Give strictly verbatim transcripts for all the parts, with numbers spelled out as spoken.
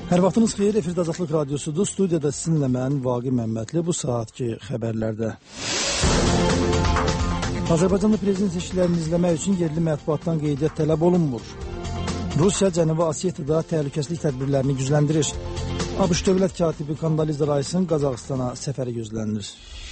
Hər vaxtınız xeyir, efirdə Azadlıq Radyosudur. Studiyada sizinlə mən, Vaqi Məmmədli, bu saatki xəbərlərdə. Azərbaycanda prezident seçkilərini izləmək üçün yerli mətbuatdan qeydiyyat tələb olunmur. Rusiya Cənubi Osetiyada təhlükəsizlik tədbirlərini gücləndirir. ABŞ dövlət katibi Kondoliza Rice'ın Qazaxıstana səfəri gözlənilir.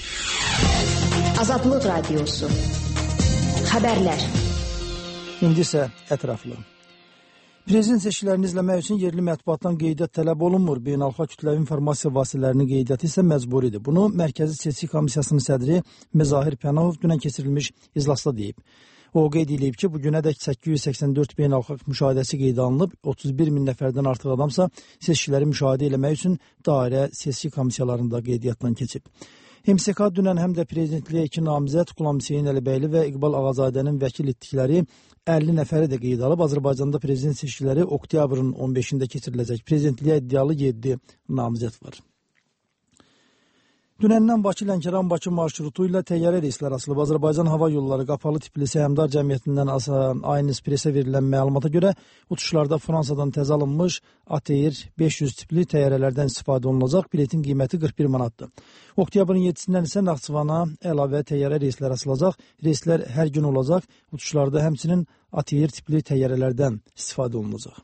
Azadlıq Radyosu. Xəbərlər. İndi isə ətraflı. Prezident seçkilərini izləmək üçün yerli mətbuatdan qeydiyyat tələb olunmur. Beynəlxalq kütləvi informasiya vasitələrinin qeydiyyatı isə məcburidir. Bunu Mərkəzi Seçki Komissiyasının sədri Məzahir Pənahov dünən keçirilmiş iclasda deyib. O qeyd edib ki, bu günədək səkkiz yüz səksən dörd beynəlxalq müşahidəsi qeydə alınıb, otuz bir min nəfərdən artıq adamsa seçkiləri müşahidə etmək üçün dairə seçki komissiyalarında qeydiyyatdan keçib. M S K dünən həm də prezidentliyə iki namizəd Qulam Hüseyn Əlibəyli və İqbal Ağazadənin vəkil etdikləri əlli nəfəri də qeyd alıb. Azərbaycanda prezident seçkiləri oktyabrın on beşində keçiriləcək. Prezidentliyə iddialı yeddi namizəd var. Dünəndən Bakı-Lənkəran-Bakı marşrutu ilə təyyarə reyslər açılıb. Azərbaycan Hava Yolları Qapalı Tipli Səhmdar Cəmiyyətindən Aynis Presə verilən məlumata görə uçuşlarda Fransadan təzə alınmış A T R beş yüz tipli təyyarələrdən istifadə olunacaq. Biletin qiyməti qırx bir manatdır. Oktyabrın yeddisindən isə Naxçıvana əlavə təyyarə reyslər açılacaq. Reyslər hər gün olacaq. Uçuşlarda həmçinin A T R tipli təyyarələrdən istifadə olunacaq.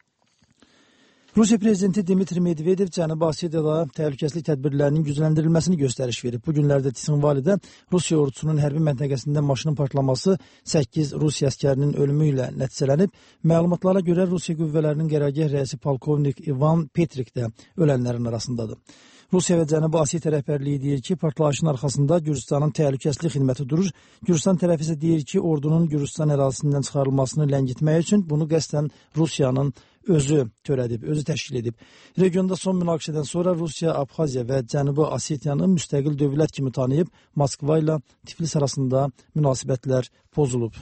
Rusiya prezidenti Dmitri Medvedev Cənubi Osetiyada təhlükəsizlik tədbirlərinin gücləndirilməsini göstəriş verib. Bu günlərdə Tsxinvalidə Rusiya ordusunun hərbi məntəqəsində maşının partlaması səkkiz Rusiya əskərinin ölümü ilə nəticələnib. Məlumatlara görə Rusiya qüvvələrinin qərargah rəisi polkovnik İvan Petrik də ölənlərin arasındadır. Rusiya və Cənubi Osetiya rəhbərliyi deyir ki, partlayışın arxasında Gürcüstanın təhlükəsizlik xidməti durur. Gürcüstan tərəfi isə deyir ki, ordunun Gürcüstan ərazisindən çıxarılmasını ləngitmək üçün bunu qəsdən Rusiyanın özü törədib, özü təşkil edib. Regionda son münaqişədən sonra Rusiya, Abxaziya və Cənubi Osetiyanı müstəqil dövlət kimi tanıyıb, Moskva ilə Tiflis arasında münasibətlər pozulub.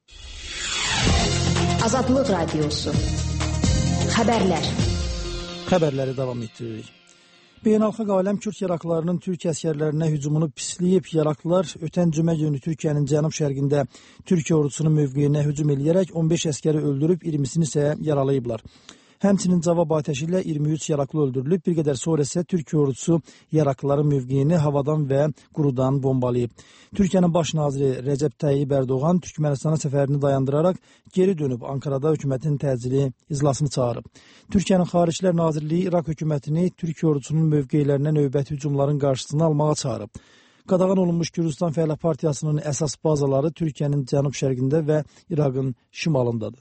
Azadlıq Radyosu. Xəbərlər. Xəbərləri davam etdiririk. Beynəlxalq aləm Kürd yaraqlarının Türkiyə əskərlərinə hücumunu pisləyib. Yaraqlılar ötən cümə günü Türkiyənin cənub-şərqində Türkiyə ordusunun mövqeyinə hücum eləyərək on beş əskəri öldürüb, iyirmisini isə yaralayıblar. Həmçinin cavab atəşi ilə iyirmi üç yaraqlı öldürülüb. Bir qədər sonra isə Türkiyə ordusu yaraqlıların mövqeyini havadan və qurudan bombalayıb. Türkiyənin baş naziri Rəcəb Tayyib Ərdoğan Türkmənistana səfərini dayandıraraq geri dönüb Ankarada hökumətin təcili iclasını çağırıb. Türkiyənin Xaricilər Nazirliyi İraq hökumətini Türkiyə ordusunun mövqeylərinə növbəti hücumların qarşısını almağa çağırıb. Qadağan olunmuş Gürcüstan Fəhlə Partiyasının əsas bazaları Türkiyənin cənub-şərqində və İraqın şimalındadır.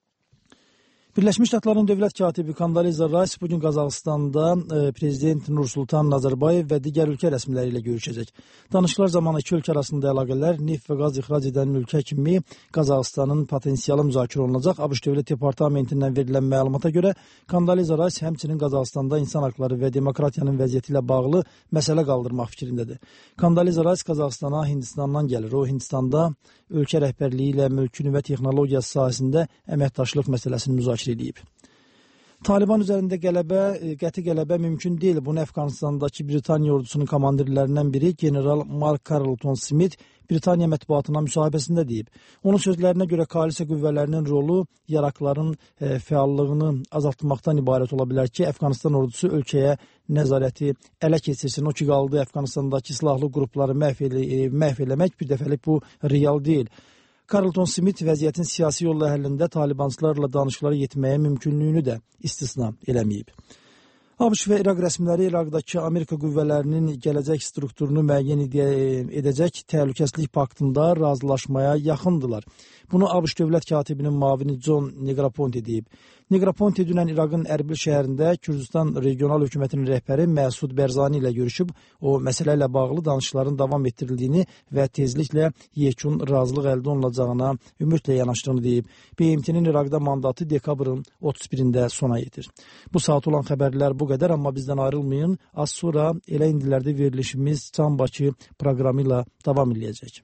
Birləşmiş Ştatların dövlət katibi Kondoliza Rice bugün Qazaxıstanda e, Prezident Nursultan Nazarbayev və digər ölkə rəsmiləri ilə görüşəcək. Danışıqlar zamanı iki ölkə arasında əlaqələr neft və qaz ixrac edən ölkə kimi Qazaxıstanın potensialı müzakirə olunacaq. ABŞ Dövlət Departamentindən verilən məlumata görə Kondoliza Rice həmçinin Qazaxıstanda insan haqları və demokratiyanın vəziyyəti ilə bağlı məsələ qaldırmaq fikrindədir. Kondoliza Rice Qazaxıstana Hindistandan gəlir. O, Hindistanda ölkə rəhbərliyi ilə mülkünü və texnologiyası sahəsində əməkdaşlıq məsələsini müzakirə edib. Taliban üzərində qələbə, qəti qələbə mümkün deyil. Bunu Əfqanistandakı Britaniya ordusunun komandirlərindən biri General Mark Carleton Smith Britaniya mətbuatına müsahibəsində deyib. Onun sözlərinə görə koalisiya qüvvələrinin rolu yaraqların e, fəallığını azaltmaqdan ibarət ola bilər ki, Əfqanistan ordusu ölkəyə nəzarəti ələ keçirsin. O ki qaldı Əfqanistandakı silahlı qrupları məhv, elə, e, məhv eləmək, bir dəfəlik bu real deyil. Carleton Smith vəziyyətin siyasi yolla həllində talibanslarla danışıqlara yetməyə mümkünlüyünü də istisna eləməyib. ABŞ və İraq rəsmiləri İraqdakı Amerika qüvvələrinin gələcək strukturunu müəyyən edəcək təhlükəsizlik paktında razılaşmaya yaxındılar. Bunu ABŞ dövlət katibinin mavini John Negroponte deyib. Negroponte dünən İraqın Ərbil şəhərində Kürdistan regional hökumətinin rəhbəri Məsud Bərzani ilə görüşüb. O, məsələ ilə bağlı danışıqların davam etdirildiyini və tezliklə yekun razılıq əldə olunacağına ümidlə yanaşdığını deyib. B M T-nin İraqda mandatı dekabrın otuz birində sona yetir. Bu saat olan xəbərlər bu qədər, amma bizdən ayrılmayın. Az sonra elə indilərdə verilişimiz Can Bakı proqramı ilə davam edəcək.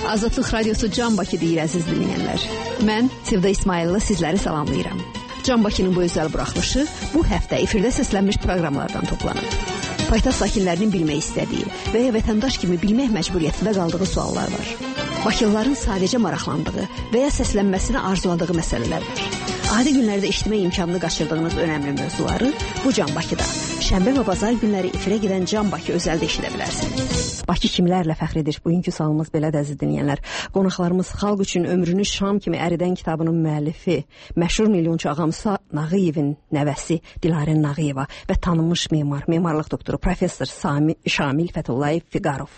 Azadlıq Radiosu Can Bakı deyir əziz dinləyənlər. Mən Sevda İsmailova sizləri salamlayıram. Can Bakının bu özəl buraxılışı bu həftə efirdə səslənmiş proqramlardan toplanıb. Paytaxt sakinlərinin bilmək istədiyi və ya vətəndaş kimi bilmək məcburiyyətində qaldığı suallar var. Bakılıların sadəcə maraqlandığı və ya səslənməsini arzuladığı məsələlər var. Adi günlərdə eşitmə imkanını qaçırdığınız önəmli mövzuları bu Can Bakıda, şənbə və bazar günləri efirə gedən Can Bakı özəldə eşidə bilərsiniz. Bakı kimlərlə fəxr edir? Bugünkü sualımız belədir əziz dinləyənlər. Qonaqlarımız xalq üçün ömrünü şam kimi əridən kitabının müəllifi, məşhur milyonçu Ağamsa Nağıyevin nəvəsi Dilarə Nağıyeva və tanınmış memar, memarlıq doktoru professor Sami, Şamil Fəthullayev Fiqarov.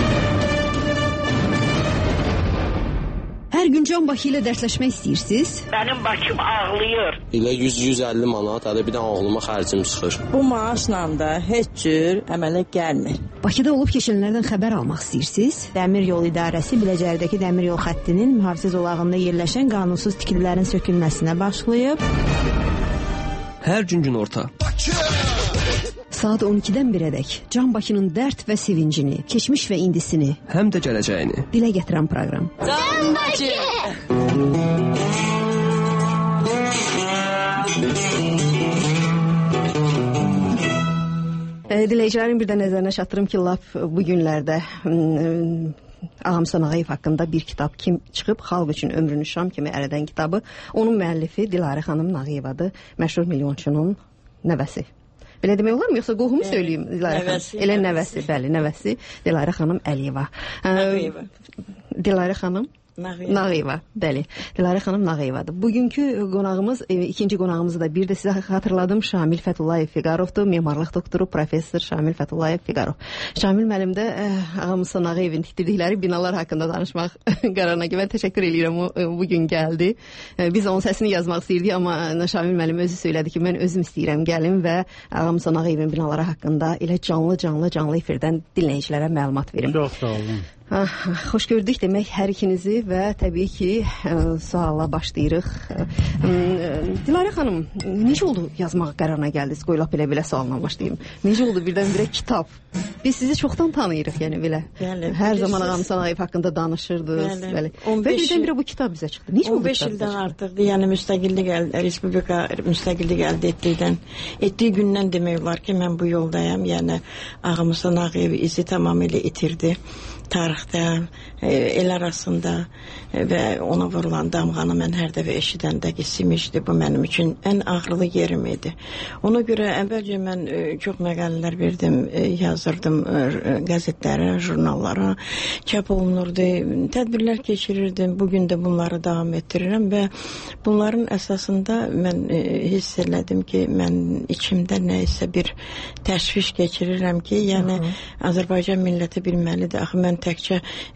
Hər gün Can Bakı ilə dərsləşmək istəyirsiniz? Mənim Bakım ağlayır. İlə yüz yüz əlli manat, hələ bir də ağlıma xərcim çıxır. Bu maaşla da heç cür əmələ gəlmir. Bakıda olub keçənlərdən xəbər almaq istəyirsiniz? Dəmir yol idarəsi Biləcərdəki dəmir yol xəttinin mühafizə zolağında yerləşən qanunsuz tikililərin sökülməsinə başlayıb. Hər gün günorta. Saat on ikidən birədək Can Bakının dərd və sevincini, keçmiş və indisini, həm də gələcəyini dilə gətirən proqram. Can Bakı! E, diləyicilərin bir də nəzərinə çatdırım ki, lap bu günlərdə Ağamsa Nağıyev haqqında bir kitab kim çıxıb, xalq üçün ömrünü şam kimi əridən kitabı. Onun müəllifi Dilarə xanım Nağıyevadır, məşhur milyonçunun nəvəsi. Belə demək olar mı? Yoxsa qohumu söyləyim? Dilarə nəvəsi, xanım. Elə nəvəsi. nəvəsi, bəli, nəvəsi Dilarə xanım Əliyeva. Nağıyeva. Dilarə xanım Nağıyeva. Nağıyeva, bəli. Dilarə xanım Nağıyevadır. Bugünkü qonağımız, e, ikinci qonağımızı da bir də sizə xatırladım, Şamil Fəthullayev Fiqarovdur, memarlıq doktoru professor Şamil Fəthullayev Fiqarov. Şamil müəllim də e, Ağamsa Nağıyevin tikdirdikləri binalar haqqında danışmaq qərarına görə təşəkkür edirəm, o e, bu gün gəldi. E, biz onun səsini yazmaq istəyirdik, amma Şamil müəllim özü söylədi ki, mən özüm istəyirəm gəlim və Ağamsa Nağıyevin binaları haqqında elə canlı canlı canlı efirdən dinləyicilərə məlumat verim. Çox sağ olun. Ah, xoş gördük demək hər ikinizi və təbii ki, ə, suala başlayırıq. Ə, Dilarə xanım, necə oldu yazmağa qərarına gəldiniz? Qoy lap elə-belə sualına başlayayım. Necə oldu birdən-birə kitab? Biz sizi çoxdan tanıyırıq, yəni belə. Bəli, hər bilirsiniz. zaman Ağamsa Nağıyev haqqında danışırdınız. Bəli. Bəli. on Və beş birdən-birə bu kitab bizə çıxdı. Necə oldu? on beş ildən artıqdır. Yəni müstəqillik əldə, Respublika müstəqillik əldə etdikdən, etdiyi gündən demək olar ki, mən bu yoldayam. Yəni Ağamsa Nağıyev izi tamamilə itirdi. Tarixdə, el arasında və ona vurulan damğanı mən hər dəfə eşidəndə ki, simişdi. Bu mənim üçün ən ağrılı yerim idi. Ona görə əvvəlcə mən çox məqalələr verdim, yazırdım qəzetlərə, jurnallara, çap olunurdu, tədbirlər keçirirdim. Bugün də bunları davam etdirirəm və bunların əsasında mən hiss elədim ki, mən içimdə nə isə bir təşviş keçirirəm ki, yəni Azərbaycan milləti bilməlidir. Axı mən təkcə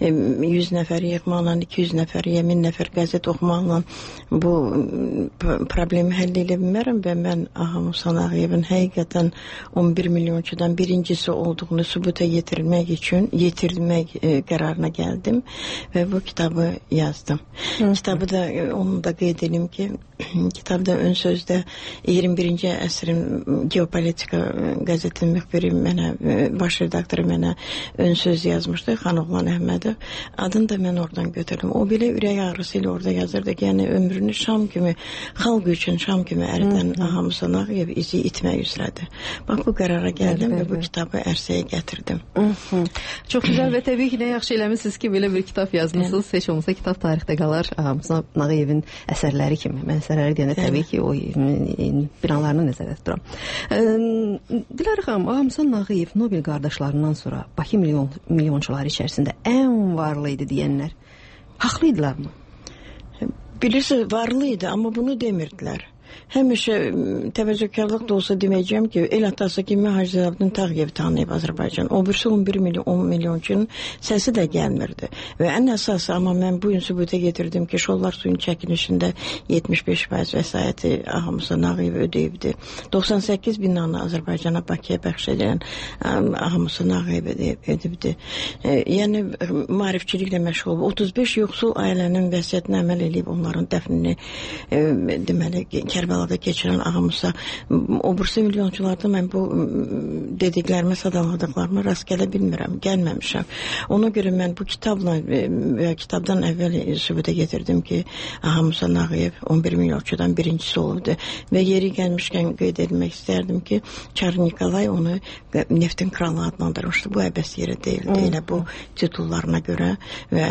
yüz nəfər yığmaqla, iki yüz nəfər, min nəfər qəzet oxumaqla bu problemi həll edə bilmərəm və mən Ağamsa Nağıyevin həqiqətən on bir milyonçudan birincisi olduğunu sübuta yetirmək üçün yetirmək qərarına gəldim və bu kitabı yazdım. Hı -hı. Kitabı da, onu da qeyd edeyim ki, kitabda ön sözdə iyirmi birinci əsrin geopolitika qəzetinin müxbiri mənə, baş redaktoru mənə ön söz yazmışdı, Xanoğlan Əhmədov. Adını da mən oradan götürdüm. O belə ürək ağrısı ilə orada yazırdı ki, yəni ömrünü şam kimi, xalq üçün şam kimi əridən Ağamsa Nağıyev izi itmək üzrədir. Bax, bu qərara gəldim və bu kitabı ərsəyə gətirdim. Çox gözəl və təbii ki, nə yaxşı eləmişsiniz ki, belə bir kitab yazmışsınız. Heç olmasa kitab tarixdə qalar. Ağamsa Nağıyevin əsərləri kimi. Mən əsərləri deyəndə təbii ki, o binalarını nəzərdə tuturam. Dilarə xanım, Ağamsa Nağıyev Nobel qardaşlarından sonra Bakı milyon, milyonçuları içərisində ən varlı idi deyənlər. Haqlıydılar mı? Bilirsiniz, varlı idi, amma bunu demirdilər. Həmişə təvəzzökarlıq da olsa deməyəcəm ki, el atası kimi Hacı Zeynalabdin Tağıyev tanıyıb Azərbaycan. O birisi on bir milyon, on milyonçunun səsi də gəlmirdi. Və ən əsası, amma mən bu gün sübuta getirdim ki, Şollar suyun çəkilişində yetmiş beş faiz vəsaiti Ağamsa Nağıyev ödəyibdi. doxsan səkkiz binanı Azərbaycana, Bakıya bəxş edən Ağamsa Nağıyev ödəyibdi. Yəni, maarifçiliklə məşğul olub. otuz beş yoxsul ailənin vəsiyyətinə əməl edib onların dəfnini deməli, Kərbəlada keçirən ağamıza, o bursa milyonçularda mən bu dediklərimə, sadaladıqlarıma rast gələ bilmirəm, gəlməmişəm. Ona görə mən bu kitabla və kitabdan əvvəl sübuta getirdim ki, ağamıza Nağıyev on bir milyonçudan birincisi olubdu və yeri gəlmişkən qeyd edilmək istərdim ki, Çar Nikolay onu neftin kralı adlandırmışdı. Bu əbəs yeri deyildi. Elə bu titullarına görə və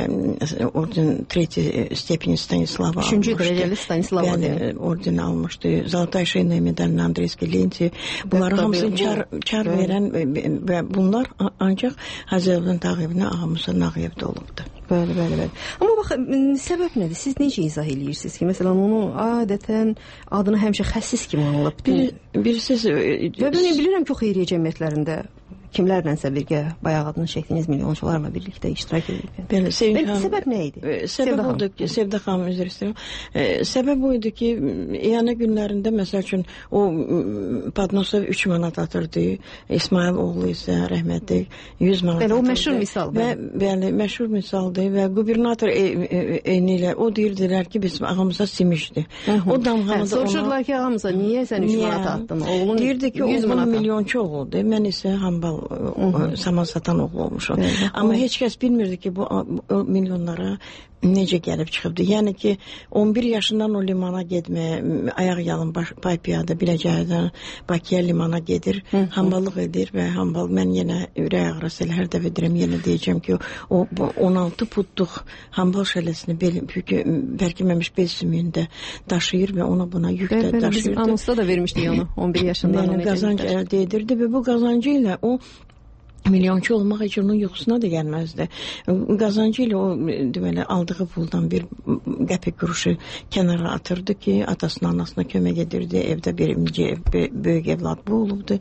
orden tretyi stepeni Stanislava almışdı. Üçüncü dərəcəli Stanislava yəni, orden almışdı. Zaltay Şeynay medalini Andreyski Lenti. Bunları hamısını çar, çar verən və bunlar ancaq Hacıevlin Tağıyevlə ağamıza Nağıyevdə olubdu. Bəli, bəli, bəli. Amma bax, səbəb nədir? Siz necə izah edirsiniz ki, məsələn, onu adətən adını həmişə xəsis kimi anılıb. Bir, bir siz... Və ben bilirəm ki, o xeyriyyə cəmiyyətlərində kimlərlənsə birgə bayaq adını çəkdiyiniz milyonçularla birlikdə iştirak edib. Bəli, Sevda xanım. Səbəb nə idi? Səbəb oldu ki, Sevda xanım üzr istəyirəm. E, səbəb o idi ki, yəni günlərində məsəl üçün o Padnosov üç manat atırdı. İsmail oğlu isə rəhmətli yüz manat. Bəli, o məşhur misal. Və bəli, məşhur misaldır və qubernator eyni ilə o deyirdilər ki, bizim ağamıza simişdi. O damğanı da soruşurdular ki, ağamıza niyə sən üç manat attın? Oğlun deyirdi ki, oğlum milyonçu oğuldu. Mən isə hambal saman satan oğlu olmuşum. Amma heç kəs bilmirdi ki, bu o milyonlara necə gəlib çıxıbdı. Yəni ki, on bir yaşından o limana getməyə, ayaq yalın pay piyada Biləcəkdən Bakıya limana gedir, hamballıq edir və hambal, mən yenə ürək ağrısı ilə hər dəfə edirəm, yenə deyəcəm ki, o on altı putluq hambal şələsini bərkiməmiş bel sümüyündə daşıyır və ona buna yük də daşıyırdı. Bizim anonsda da vermişdik onu, on bir yaşından. Yəni, qazancı əldə edirdi və bu qazancı ilə o milyonçu olmaq üçün onun yuxusuna da gəlməzdi. Qazancı ilə o deməli, aldığı puldan bir qəpik quruşu kənara atırdı ki, atasına, anasına kömək edirdi. Evdə birinci böyük evlad bu olubdu.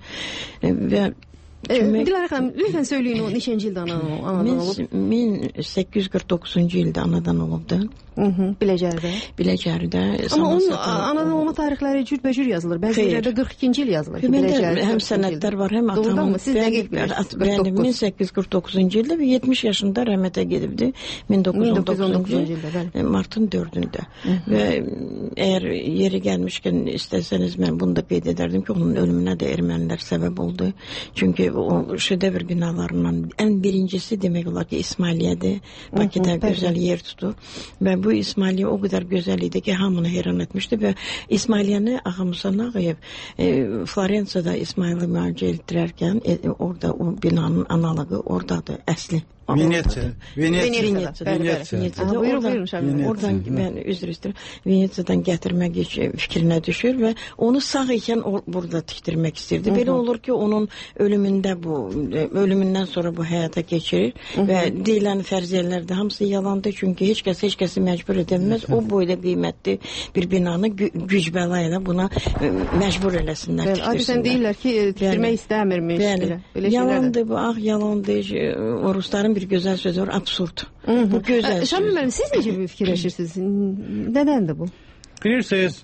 Və Dilarə xanım, lütfen söyləyin o neçənci ildə anadan olub? min səkkiz yüz qırx doqquzuncu ildə anadan olubdu. Biləcəridə. Biləcəridə. Amma onun anadan olma tarixləri cürbəcür yazılır. Bəzi yerlərdə qırx ikinci il yazılır. Həm sənədlər var, həm atamın. Doğrudan mı? Siz dəqiq bilirsiniz. min səkkiz yüz qırx doqquzuncu ildə və yetmiş yaşında rəhmətə gedibdi. min doqquz yüz on doqquzuncu ildə. Martın dördündə. Və əgər yeri gəlmişkən istəsəniz mən bunu da qeyd edərdim ki, onun ölümünə də ermənilər səbəb oldu. Çünki o şedevr binalarından ən birincisi demək olar ki, İsmailiyədir. Bakıda gözəl yer tutur. Və bu İsmailiyyə o qədər gözəl idi ki, hamını heyran etmişdi və İsmailiyyəni Ağamıza Nağıyev e, Florensiyada İsmaili müalicə etdirərkən e, orada o binanın analogu oradadır, əsli. Venetsiya. Venetsiya. Venetsiya. Oradan mən üzr istəyirəm. Venetsiyadan gətirmək fikrinə düşür və onu sağ ikən burada tikdirmək istirdi. Belə olur ki, onun ölümündə bu, ölümündən sonra bu həyata keçirir və deyilən fərziyyələr də hamısı yalandır. Çünki heç kəs heç kəsi məcbur edilməz. O boyda qiymətli bir binanı güc bəla ilə buna məcbur eləsinlər. Adətən deyirlər ki, tikdirmək istəmirmiş. Yalandır bu, ağ yalandır. O rusların bir gözəl sözü var, absurd. Bu gözəl söz. Şamil müəllim, siz necə bir fikirləşirsiniz? Nədəndir bu? Bilirsiniz,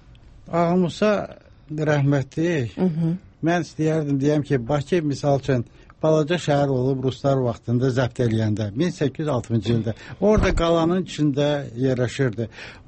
ağamıza rəhmətli, mən istəyərdim deyəm ki, Bakı misal üçün balaca şəhər olub Ruslar vaxtında zəbt eləyəndə, min səkkiz yüz altıncı ildə. Orada qalanın içində yerləşirdi.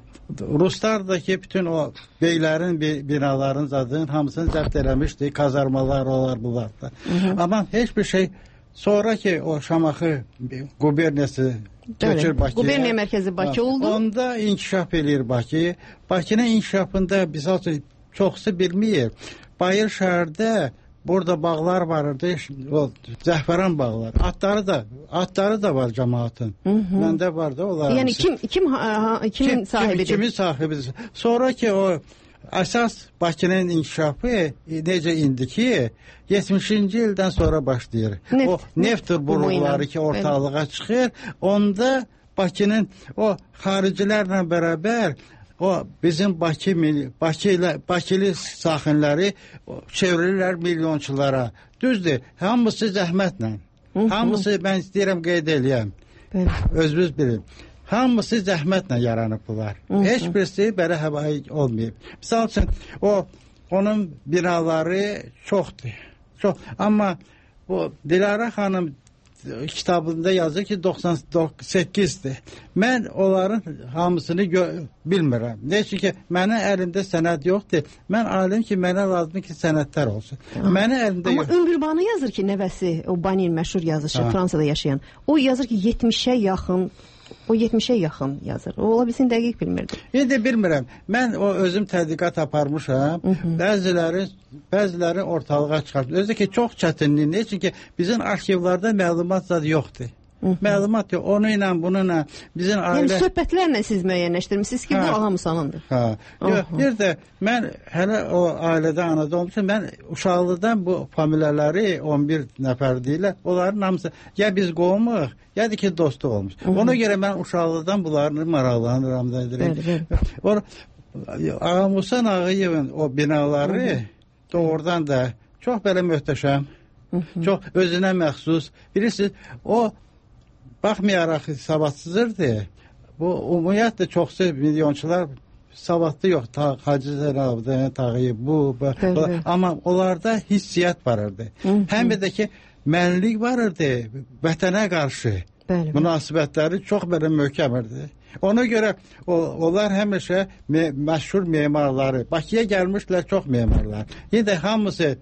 Ruslar da ki, bütün o beylərin, binaların zadının hamısını zəbt eləmişdi, kazarmalar olar bunlar da. Amma heç bir şey sonra ki o Şamaxı quberniyası köçür Bakıya. Quberniya mərkəzi Bakı oldu. Onda inkişaf eləyir Bakı. Bakının inkişafında biz çoxsu bilməyir. Bayır şəhərdə burada bağlar vardı, o zəhfəran bağlar. Atları da, atları da var cəmaatın. Məndə var da onlar. Yəni kim kim ha, kimin kim, sahibidir? Kimin sahibidir? Sonra ki o əsas Bakının inkişafı necə indi ki, yetmişinci ildən sonra başlayır. Neft, o neft buruqları ki ortalığa çıxır. Onda Bakının o xaricilərlə bərabər o bizim Bakı Bakı ilə Bakılı sakinləri çevrilirlər milyonçulara. Düzdür, hamısı zəhmətlə. Hamısı mən istəyirəm qeyd eləyəm. Özünüz bilin. Hamısı zəhmətlə yaranıblar. Heç birisi belə həvai olmayıb. Misal üçün, o, onun binaları çoxdur. Çox. Amma bu Dilarə xanım kitabında yazır ki doxsan səkkizdir. Mən onların hamısını bilmirəm. Ne çünki mənim əlimdə sənəd yoxdur. Mən alim ki, mənə lazım ki, sənədlər olsun. Mənim əlimdə Amma yox. Ömrübanı yazır ki, nəvəsi, o Banin məşhur yazıcı, ha. Fransada yaşayan. O yazır ki, yetmişə yaxın O yetmişə yaxın yazır. O ola bilsin dəqiq bilmirdim. İndi bilmirəm. Mən o özüm tədqiqat aparmışam. Bəziləri bəziləri ortalığa çıxartır. Özü ki çox çətinlik. Ne çünki bizim arxivlərdə məlumat zad yoxdur. Məlumat yox. Onu ilə bununla bizim ailə... Yəni söhbətlərlə siz müəyyənləşdirmişsiniz ki, ha. Bu Ağa Musanındır. Ha. Yox, bir də mən hələ o ailədə anada olmuşam. Mən uşaqlıqdan bu familiyaları on bir nəfər deyirlər. Onların hamısı ya biz qovmuq, ya da ki dostu olmuş. Hı -hı. Ona görə mən uşaqlıqdan bunları maraqlanıram da edirəm. Ağa Musan Ağayevin o binaları Hı -hı. doğrudan da çox belə möhtəşəm. Hı -hı. Çox özünə məxsus. Bilirsiniz, o baxmayaraq savadsızdır. Bu ümumiyyətlə çoxsu milyonçular savadlı yox. Ta, Hacı Zeynalabdin, Tağıyev, bu, bu. Evet. Amma onlarda hissiyyat varırdı. Hı -hı. Həm də ki mənlik varırdı vətənə qarşı. Bəli, münasibətləri çox belə möhkəmirdi. Ona görə o, onlar həmişə me, məşhur memarları, Bakıya gəlmişlər çox memarlar. Yenə də hamısı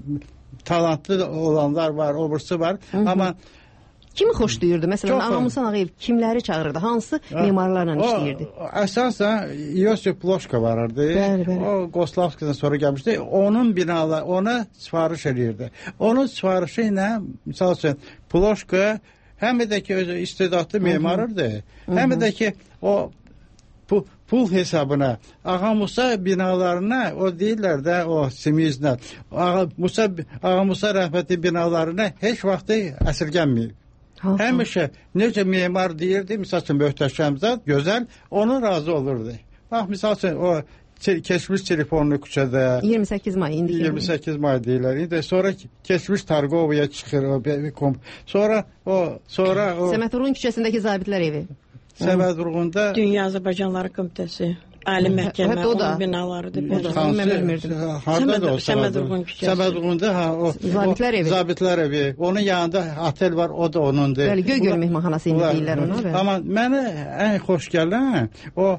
talantlı olanlar var, obursu var. Hı -hı. Amma kimi xoşlayırdı? Məsələn, Ağa Musan Ağayev kimləri çağırırdı? Hansı ha, memarlarla işləyirdi? Əsasən Yosif Ploşka vardı. Bəli, bəli. O Goslavskidən sonra gəlmişdi. Onun binaları ona sifariş edirdi. Onun sifarişi ilə misal üçün Ploşka həm də ki özü istedadlı memarırdı. Həm də ki o bu pul hesabına Ağa Musa binalarına o deyirlər də o simizlə Ağa Musa Ağa Musa rəhmətli binalarına heç vaxt əsirgənməyib. Həmişə necə memar deyirdi, misal üçün möhtəşəm zat, gözəl, onu razı olurdu. Bax, misal üçün o keçmiş telefonlu küçədə iyirmi səkkiz may indi iyirmi səkkiz may deyirlər. İndi sonra keçmiş Targovaya çıxır o sonra o sonra o Səməd Vurğun küçəsindəki zabitlər evi. Səməd Vurğunda Dünya Azərbaycanları Komitəsi Ali Məhkəmə onun binalarıdır. Mən bilmirdim. Hardadır o Səməd Vurğun küçəsi? Səməd Vurğunda ha o zabitlər evi. Zabitlər evi. Onun yanında otel var, o da onundur. Bəli, Göygöl mehmanxanası indi deyirlər ona. Amma mənə ən xoş gələn o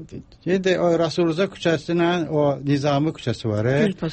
İndi o Rasuluzə küçəsindən o Nizami küçəsi var.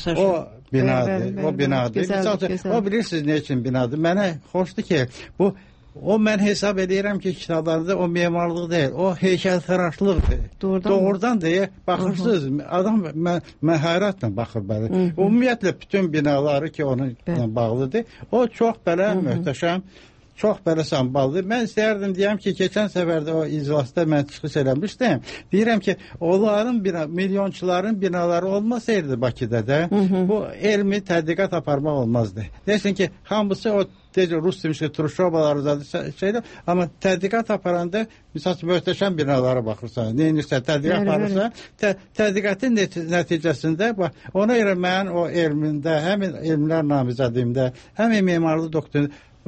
O binadır. O binadır. O bilirsiniz ne için binadır? Mənə xoşdur ki bu o mən hesab edirəm ki kitablarda o memarlıq deyil, o heykəltaraşlıqdır. Doğrudan, Doğrudan deyə baxırsınız, adam məharətlə baxır belə. Ümumiyyətlə bütün binaları ki onunla bağlıdır. O çox belə möhtəşəm, çox belə sambaldır. Mən istəyərdim deyəm ki, keçən səfərdə o iclasda mən çıxış eləmişdim. Deyirəm ki, onların bina, milyonçuların binaları olmasaydı Bakıda da, hı hı. bu elmi tədqiqat aparmaq olmazdı. Deyirsin ki, hamısı o deyəcək, Rus demişki, Turşobaları zadı şeydir. Amma tədqiqat aparanda, misal möhtəşəm binalara baxırsan, neyinirsə tədqiqat aparırsan, tə, tədqiqatın nəticəsində, bax, ona görə mən o elmində, həm elmlər namizədiyimdə, həm memarlı doktorunda,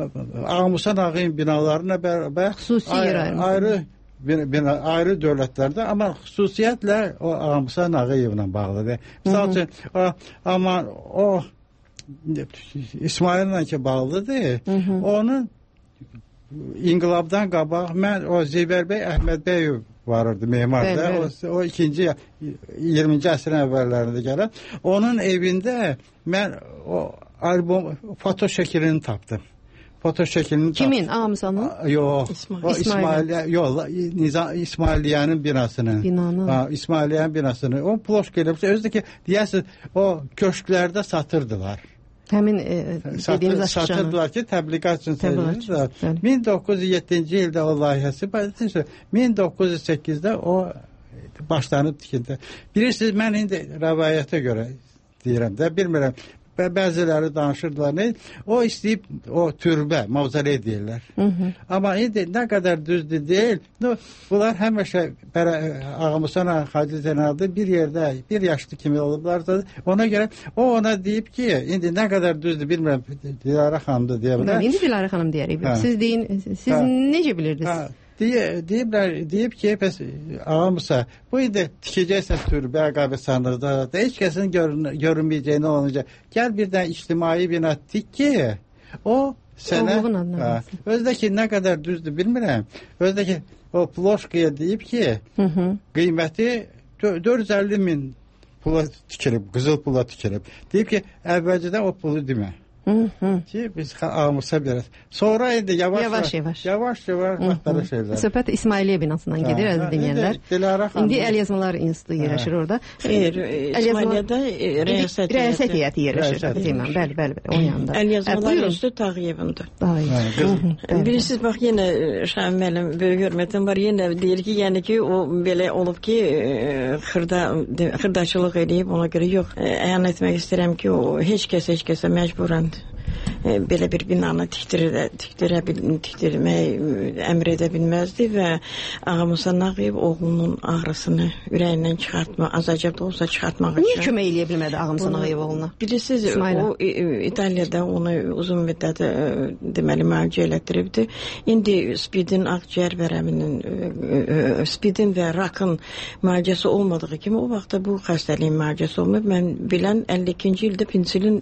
Ağa Musan Ağayev binalarına bərabər ayrı, ayrı, bina, ayrı dövlətlərdə, amma xüsusiyyətlə o Ağa Musan Ağayevlə bağlıdır. Misal üçün, amma o İsmail'lə ki bağlıdır, hı -hı. onun inqilabdan qabaq mən o Zeybər bəy Əhməd Bəyev varırdı memarda. O, o ikinci iyirminci əsrin əvvəllərində gələn. Onun evində mən o albom foto şəklini tapdım. Foto şəklini kimin? Ağa Musanın? Yox. İsmail. O İsmail yox, Nizam İsmailiyanın binasının. Binanın. Ha, İsmailiyanın binasını. O ploşka eləmişsə özü də ki, deyərsiniz o köşklərdə satırdılar. Həmin e, dediyimiz aşıqcanı. Satırdılar ki, təbliğat üçün sayılırdı. min doqquz yüz yeddinci ildə o layihəsi, min doqquz yüz səkkizdə o başlanıb tikildi. Bilirsiniz, mən indi rəvayətə görə deyirəm də, bilmirəm. Bəziləri danışırdılar. Ne? O istəyib o türbə, mavzoley deyirlər. Hı -hı. Amma indi nə qədər düzdür deyil. No, bunlar həmişə Ağa Musan Hacı Zeynalabdin bir yerdə, bir yaşlı kimi olublarsa, ona görə o ona deyib ki, indi nə qədər düzdür bilmirəm, Dilarə xanımdır deyə bilər. İndi Dilarə xanım deyərik. Siz deyin, siz ha. necə bilirdiniz? Ha. Deyiblər, deyib ki, bəs Ağa Musa, bu indi tikəcəksən türbə, qəbristanlıqda, da heç kəsin görün, görünməyəcəyini olunca, gəl birdən ictimai bina tik ki, o sənə hə, özdəki nə qədər düzdür bilmirəm. Özdəki o Ploşkaya deyib ki, hı -hı. qiyməti dörd yüz əlli min pula tikilib, qızıl pula tikilib. Deyib ki, əvvəlcədən o pulu demə. Hı -hı. Ki, biz ağımırsa biraz. Sonra indi yavaş yavaş yavaş yavaş yavaş başları şeylər. Söhbət İsmailiyyə binasından gedir, əziz dinləyənlər. İndi Əl Yazmalar İnstitutu yerləşir orada. Xeyr, İsmailiyyədə rəyasət rəyasət heyəti yerləşir. Deməm, bəli, bəli, o yanında. Əl Yazmalar İnstitutu Tağıyevində. Bilirsiniz, bax yenə Şahin müəllim böyük hörmətim var. Yenə deyir ki, yəni ki, o belə olub ki, xırda xırdaçılıq edib, ona görə yox. Əyan etmək istəyirəm ki, o heç kəs heç kəsə məcburan belə bir binanı tikdirə, tikdirə, tikdirmək əmr edə bilməzdi və Ağa Musa Nağıyev oğlunun ağrısını ürəyindən çıxartma, azacaq da olsa çıxartmaq üçün. Niyə kömək eləyə bilmədi Ağa Musa Nağıyev oğluna? Bilirsiniz, o İtaliyada onu uzun müddət deməli müalicə elətdiribdi. İndi spidin, akciğer vərəminin, spidin və rakın müalicəsi olmadığı kimi o vaxtda bu xəstəliyin müalicəsi olmayıb. Mən bilən əlli ikinci ildə pensilin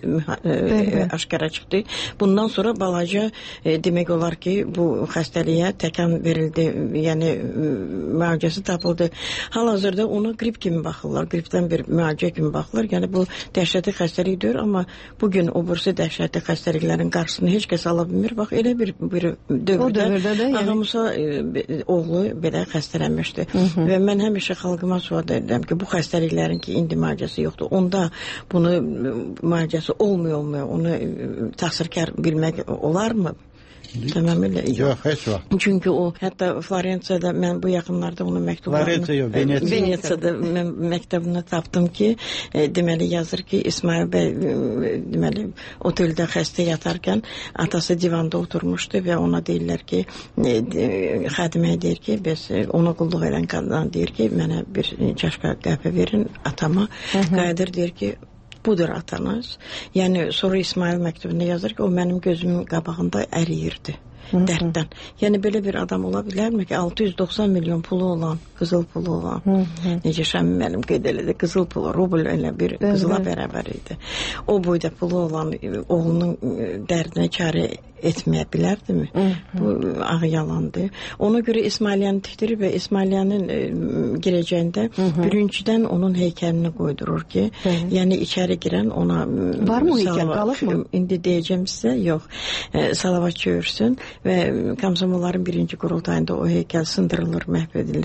aşkara çıxdı. Bundan sonra balaca e, demək olar ki, bu xəstəliyə təkan verildi, yəni müalicəsi tapıldı. Hal-hazırda ona qrip kimi baxırlar, qripdən bir müalicə kimi baxırlar. Yəni bu dəhşətli xəstəlik deyir, amma bugün o birisi dəhşətli xəstəliklərin qarşısını heç kəs ala bilmir. Bax, elə bir, bir dövrdə, dövrdə Ağa Musa e, oğlu belə xəstələnmişdi. Hı -hı. Və mən həmişə xalqıma sual edirəm ki, bu xəstəliklərin ki, indi müalicəsi yoxdur. Onda bunu müalicəsi olmuyor, olmuyor, onu təqsirkar bilmək olarmı? Tamamilə yox, heç vaxt. Çünki o, hətta Florensiyada mən bu yaxınlarda onun məktublarını Florensiya yox, Venetsiya. Venesiyada mən məktubunu tapdım ki, e, deməli yazır ki, İsmail bəy e, deməli oteldə xəstə yatarkən atası divanda oturmuşdu və ona deyirlər ki, e, xadiməyə deyir ki, bəs ona qulluq edən qadın deyir ki, mənə bir çaşka qəhvə verin atama. Qayıdır deyir ki, budur atanız. Yəni sonra İsmail məktubunda yazır ki, o mənim gözümün qabağında əriyirdi. Dərddən. Yəni belə bir adam ola bilərmi ki, altı yüz doxsan milyon pulu olan, qızıl pulu olan, hı -hı. necə Şəmin mənim qeyd elədi, qızıl pulu, rubl elə bir qızıla bərabər idi. O boyda pulu olan oğlunun dərdinə çarə etməyə bilərdimi? Hı -hı. Bu ağı yalandır. Ona görə İsmailiyyəni tikdirir və İsmailiyyənin e, girəcəyində bürüncüdən onun heykəlini qoydurur ki, Hı -hı. yəni içəri girən ona var mı heykəl, qalıb mı? İndi deyəcəm sizə, yox. E, salavat çövürsün və Komsomolların birinci qurultayında o heykəl sındırılır, məhv edilir,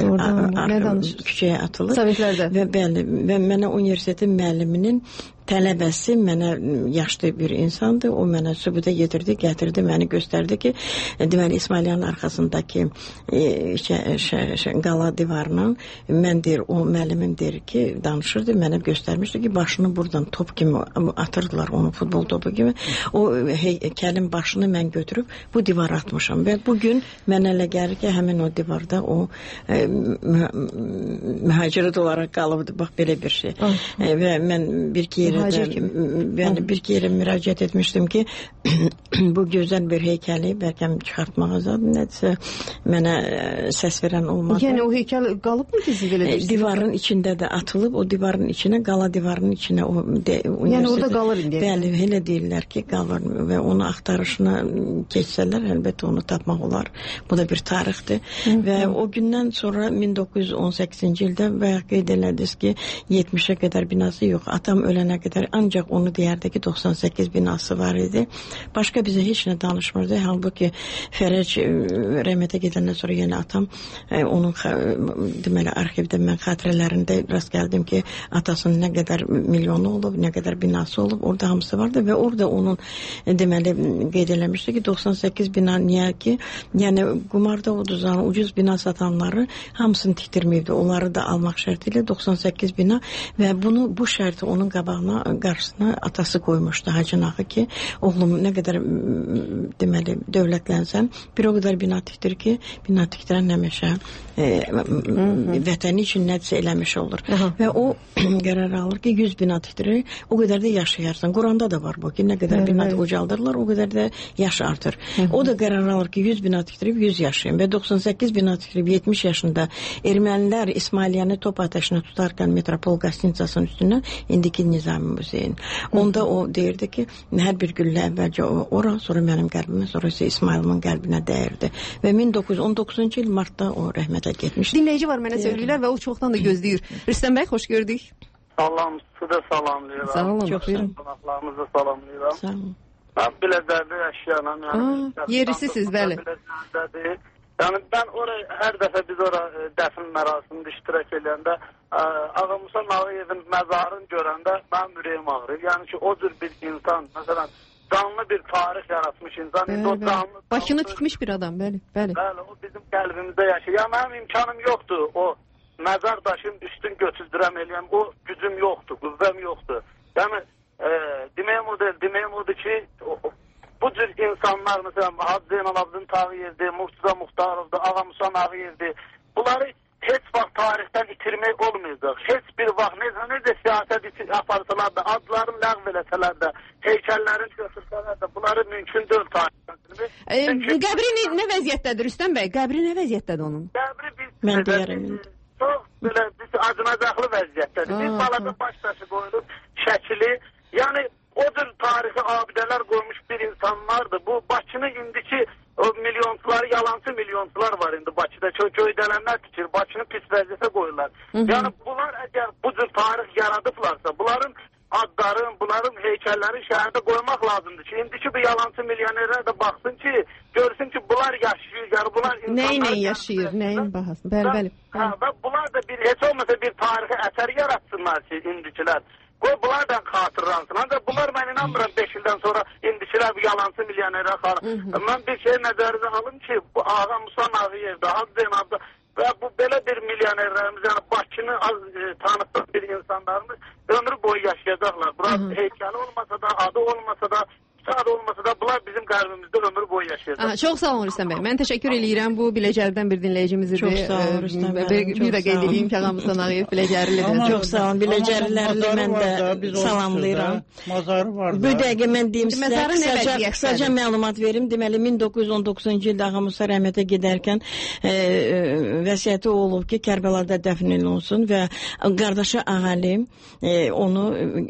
küçəyə atılır. Sovetlərdə. Və bəli, və mənə universitetin müəlliminin tələbəsi mənə yaşlı bir insandı. O mənə sübuta yetirdi, gətirdi, məni göstərdi ki, deməli İsmailiyyənin arxasındakı e, şə, şə, şə, qala divarının mən deyir, o müəllimim deyir ki, danışırdı, mənə göstərmişdi ki, başını buradan top kimi atırdılar onu, futbol topu kimi. O heykəlin başını mən götürüb bu divara atmışam və bugün mənə elə gəlir ki, həmin o divarda o e, mühacirət olaraq qalıbdı. Bax, belə bir şey. E, və mən bir iki yerə yəni bir kere müraciət etmişdim ki, bu gözəl bir heykəli bəlkə çıxartmağa zaten nədirsə mənə səs verən olmadı. Yəni o heykəl qalıb mı ki, siz belə deyirsiniz? Divarın içində də atılıb, o divarın içinə, qala divarın içinə o de, yəni orada qalır indi. Bəli, elə deyirlər ki, qalır və onu axtarışına keçsələr, əlbəttə onu tapmaq olar. Bu da bir tarixdir. Hı -hı. Və o gündən sonra min doqquz yüz on səkkizinci ildə və qeyd elədiniz ki, yetmişə qədər binası yox. Atam ölənə qədər ancaq onu deyərdi ki, doxsan səkkiz binası var idi. Başqa bizə heç nə danışmırdı. Halbuki Fərəc rəhmətə gedəndən sonra yenə atam e, onun deməli arxivdə mən xatirələrində rast gəldim ki, atasının nə qədər milyonu olub, nə qədər binası olub, orada hamısı vardı və orada onun e, deməli qeyd eləmişdi ki, doxsan səkkiz bina niyə ki, yəni qumarda uduzan, ucuz bina satanları hamısını tikdirməyibdi. Onları da almaq şərtilə doxsan səkkiz bina və bunu bu şərti onun qabağına qarşısına atası qoymuşdu Hacı Nağı ki, oğlum nə qədər deməli dövlətlənsən, bir o qədər bina tikdir ki, bina tikdirən həmişə e, vətəni üçün nədirsə eləmiş olur. Aha. Və o qərar alır ki, yüz bina tikdirir, o qədər də yaşayarsan. Quranda da var bu ki, nə qədər bina ucaldırlar, o qədər də yaş artır. Hı -hı. O da qərar alır ki, yüz bina tikdirib yüz yaşayın və doxsan səkkiz bina tikdirib yetmiş yaşında ermənilər İsmailiyyəni top ateşinə tutarkən Metropol Qastinçasının üstündən indiki Nizami Muzeyin. Onda o deyirdi ki, hər bir güllə əvvəlcə o, o ora, sonra mənim qəlbimə, sonra isə İsmayılımın qəlbinə dəyirdi. Və min doqquz yüz on doqquzuncu il martda o rəhmətə getmişdi. Dinləyici var mənə söyləyirlər və o çoxdan da gözləyir. Rüstəm bəy, xoş gördük. Salam, sizi də salamlayıram. Sağ olun, çox buyurun. Qonaqlarımızı da salamlayıram. Sağ olun. Mən Biləcərdə yaşayanam. Yəni, yerisisiz, bəli. Biləcərdədir. Yəni, mən oraya, hər dəfə biz oraya dəfn mərasimində iştirak edəndə, Ağa Musa Nağıyevin məzarını görəndə mənim ürəyim ağrıyır. Yəni ki, o cür bir insan, məsələn, canlı bir tarix yaratmış insan. Bəli, o canlı, Bakını canlı, tikmiş bir adam, bəli, bəli. Bəli, o bizim qəlbimizdə yaşayır. Ya mənim imkanım yoxdur, o məzar daşın üstün götüzdürəm eləyəm, o gücüm yoxdur, qüvvəm yoxdur. Yəni, e, deməyim odur, deməyim odur ki, o, bu cür insanlar, məsələn, Hacı Zeynalabdin Tağıyevdir, Murtuza Muxtarovdur, Ağa Musa Nağıyevdir, bunları heç vaxt tarixdən itirmək olmayacaq. Heç bir vaxt, necə, necə siyasət aparsalar da, adlarını ləğv eləsələr də, heykəllərini götürsələr də, bunları mümkün deyil tarixdən. E, qəbri nə, nə vəziyyətdədir Rüstəm bəy? Qəbri nə vəziyyətdədir onun? Qəbri biz, Mən deyərəm. çox belə biz acınacaqlı vəziyyətdədir. Bir balaca baş daşı qoyulub, şəkili, yəni o cür tarixi abidələr qoymuş bir insanlardır. Bu Bakını indiki o milyonçuları, yalancı milyonçular var indi Bakıda. Göydələnlər tikir, Bakını pis vəziyyətə qoyurlar. Hı -hı. Yəni bunlar əgər bu cür tarix yaradıblarsa, bunların adların, bunların heykəlləri şəhərdə qoymaq lazımdır ki, indiki bu yalancı milyonerlər də baxsın ki, görsün ki, bunlar yaşayır, yəni bunlar insanlar... Nəyinlə yaşayır, nəyin bahasını? Bəli, bəli. Hə, və bunlar da bir, heç olmasa bir tarixi əsər yaratsınlar ki, indikilər. Qoy bunlar da xatırlansın. Ancaq bunlar mən inanmıram beş ildən sonra indikilər bu yalancı milyonerlər xarı. Mən bir şey nəzərinə alım ki, bu Ağa Musa Nağıyevdə, Hacı Zeynalabda və bu belə bir milyonerlərimiz, yəni Bakını az e, tanıtmış bir insanlarımız ömür boyu yaşayacaqlar. Burası heykəli olmasa da, adı olmasa da, saat olmasa da bunlar bizim qəlbimizdə ömür boyu yaşayacaq. Aha, çox sağ olun Rüstəm bəy. Mən təşəkkür eləyirəm. Bu Biləcərdən bir dinləyicimizdir. Çox sağ olun Rüstəm bəy. Bir, bir də qeyd edeyim ki, Ağa Musa Nağıyev Biləcərlidir. Çox sağ olun. Biləcərlilərlə mən də salamlayıram. Mazarı var da. Bu dəqiqə mən deyim sizə, Məzarı nə qısaca, vəziyyətdədir? qısaca məlumat verim. Deməli, min doqquz yüz on doqquzuncu ildə Ağa Musa rəhmətə gedərkən e, vəsiyyəti olub ki, Kərbəlada dəfn olunsun və qardaşı Ağalı e, onu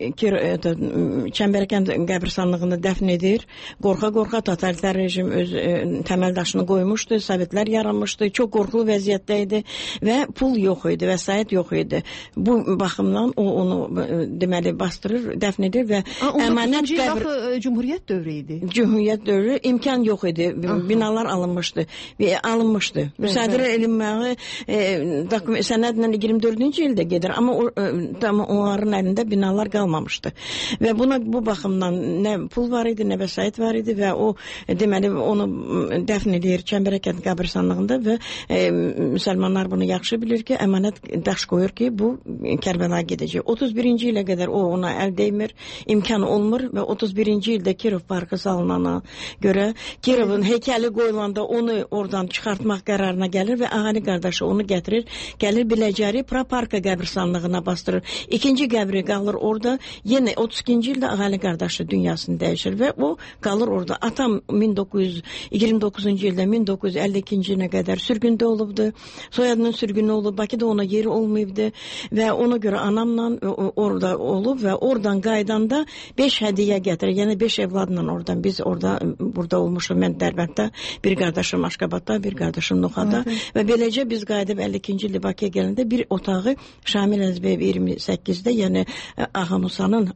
e, Çəmbərəkənd qəbirstanlığında dəfn edir. Qorxa-qorxa totalitar rejim öz e, təməl daşını qoymuşdu, sovetlər yaranmışdı, çox qorxulu vəziyyətdə idi və pul yox idi, vəsait yox idi. Bu baxımdan o onu e, deməli bastırır, dəfn edir və əmanət qəbir... Bax, Cumhuriyyət dövrü idi. Cumhuriyyət dövrü imkan yox idi, binalar alınmışdı və alınmışdı. Müsadirə edilməyi e, sənədlə iyirmi dördüncü ildə gedir, amma o, e, tam onların əlində binalar qalmamışdı. Və buna bu baxımdan nə pul var idi, nə vəsait var idi və o deməli onu dəfn edir Çəmbərəkənd qəbirstanlığında və e, müsəlmanlar bunu yaxşı bilir ki, əmanət daş qoyur ki, bu Kərbəlaya gedəcək. otuz birinci ilə qədər o ona əl dəymir, imkan olmur və otuz birinci ildə Kirov parkı salınana görə Kirovun heykəli qoyulanda onu oradan çıxartmaq qərarına gəlir və Ağalı qardaşı onu gətirir, gəlir Biləcəri Praparka qəbirstanlığına bastırır. İkinci qəbri qalır orada. Yenə otuz ikinci ildə Ağalı qardaşı dünyasını dəyişir və o qalır orada. Atam min doqquz yüz iyirmi doqquzuncu ildə min doqquz yüz əlli ikinci ilə qədər sürgündə olubdu. Soyadının sürgünü olub, Bakıda ona yeri olmayıbdı və ona görə anamla orada olub və oradan qaydanda beş hədiyyə gətirir. Yəni beş evladla oradan biz orada burada olmuşuq. Mən Dərbənddə, bir qardaşım Aşqabadda, bir qardaşım Nuxada və beləcə biz qayıdıb əlli ikinci ildə Bakıya gələndə bir otağı Şamil Əzbəyev iyirmi səkkizdə, yəni Ağa Musanın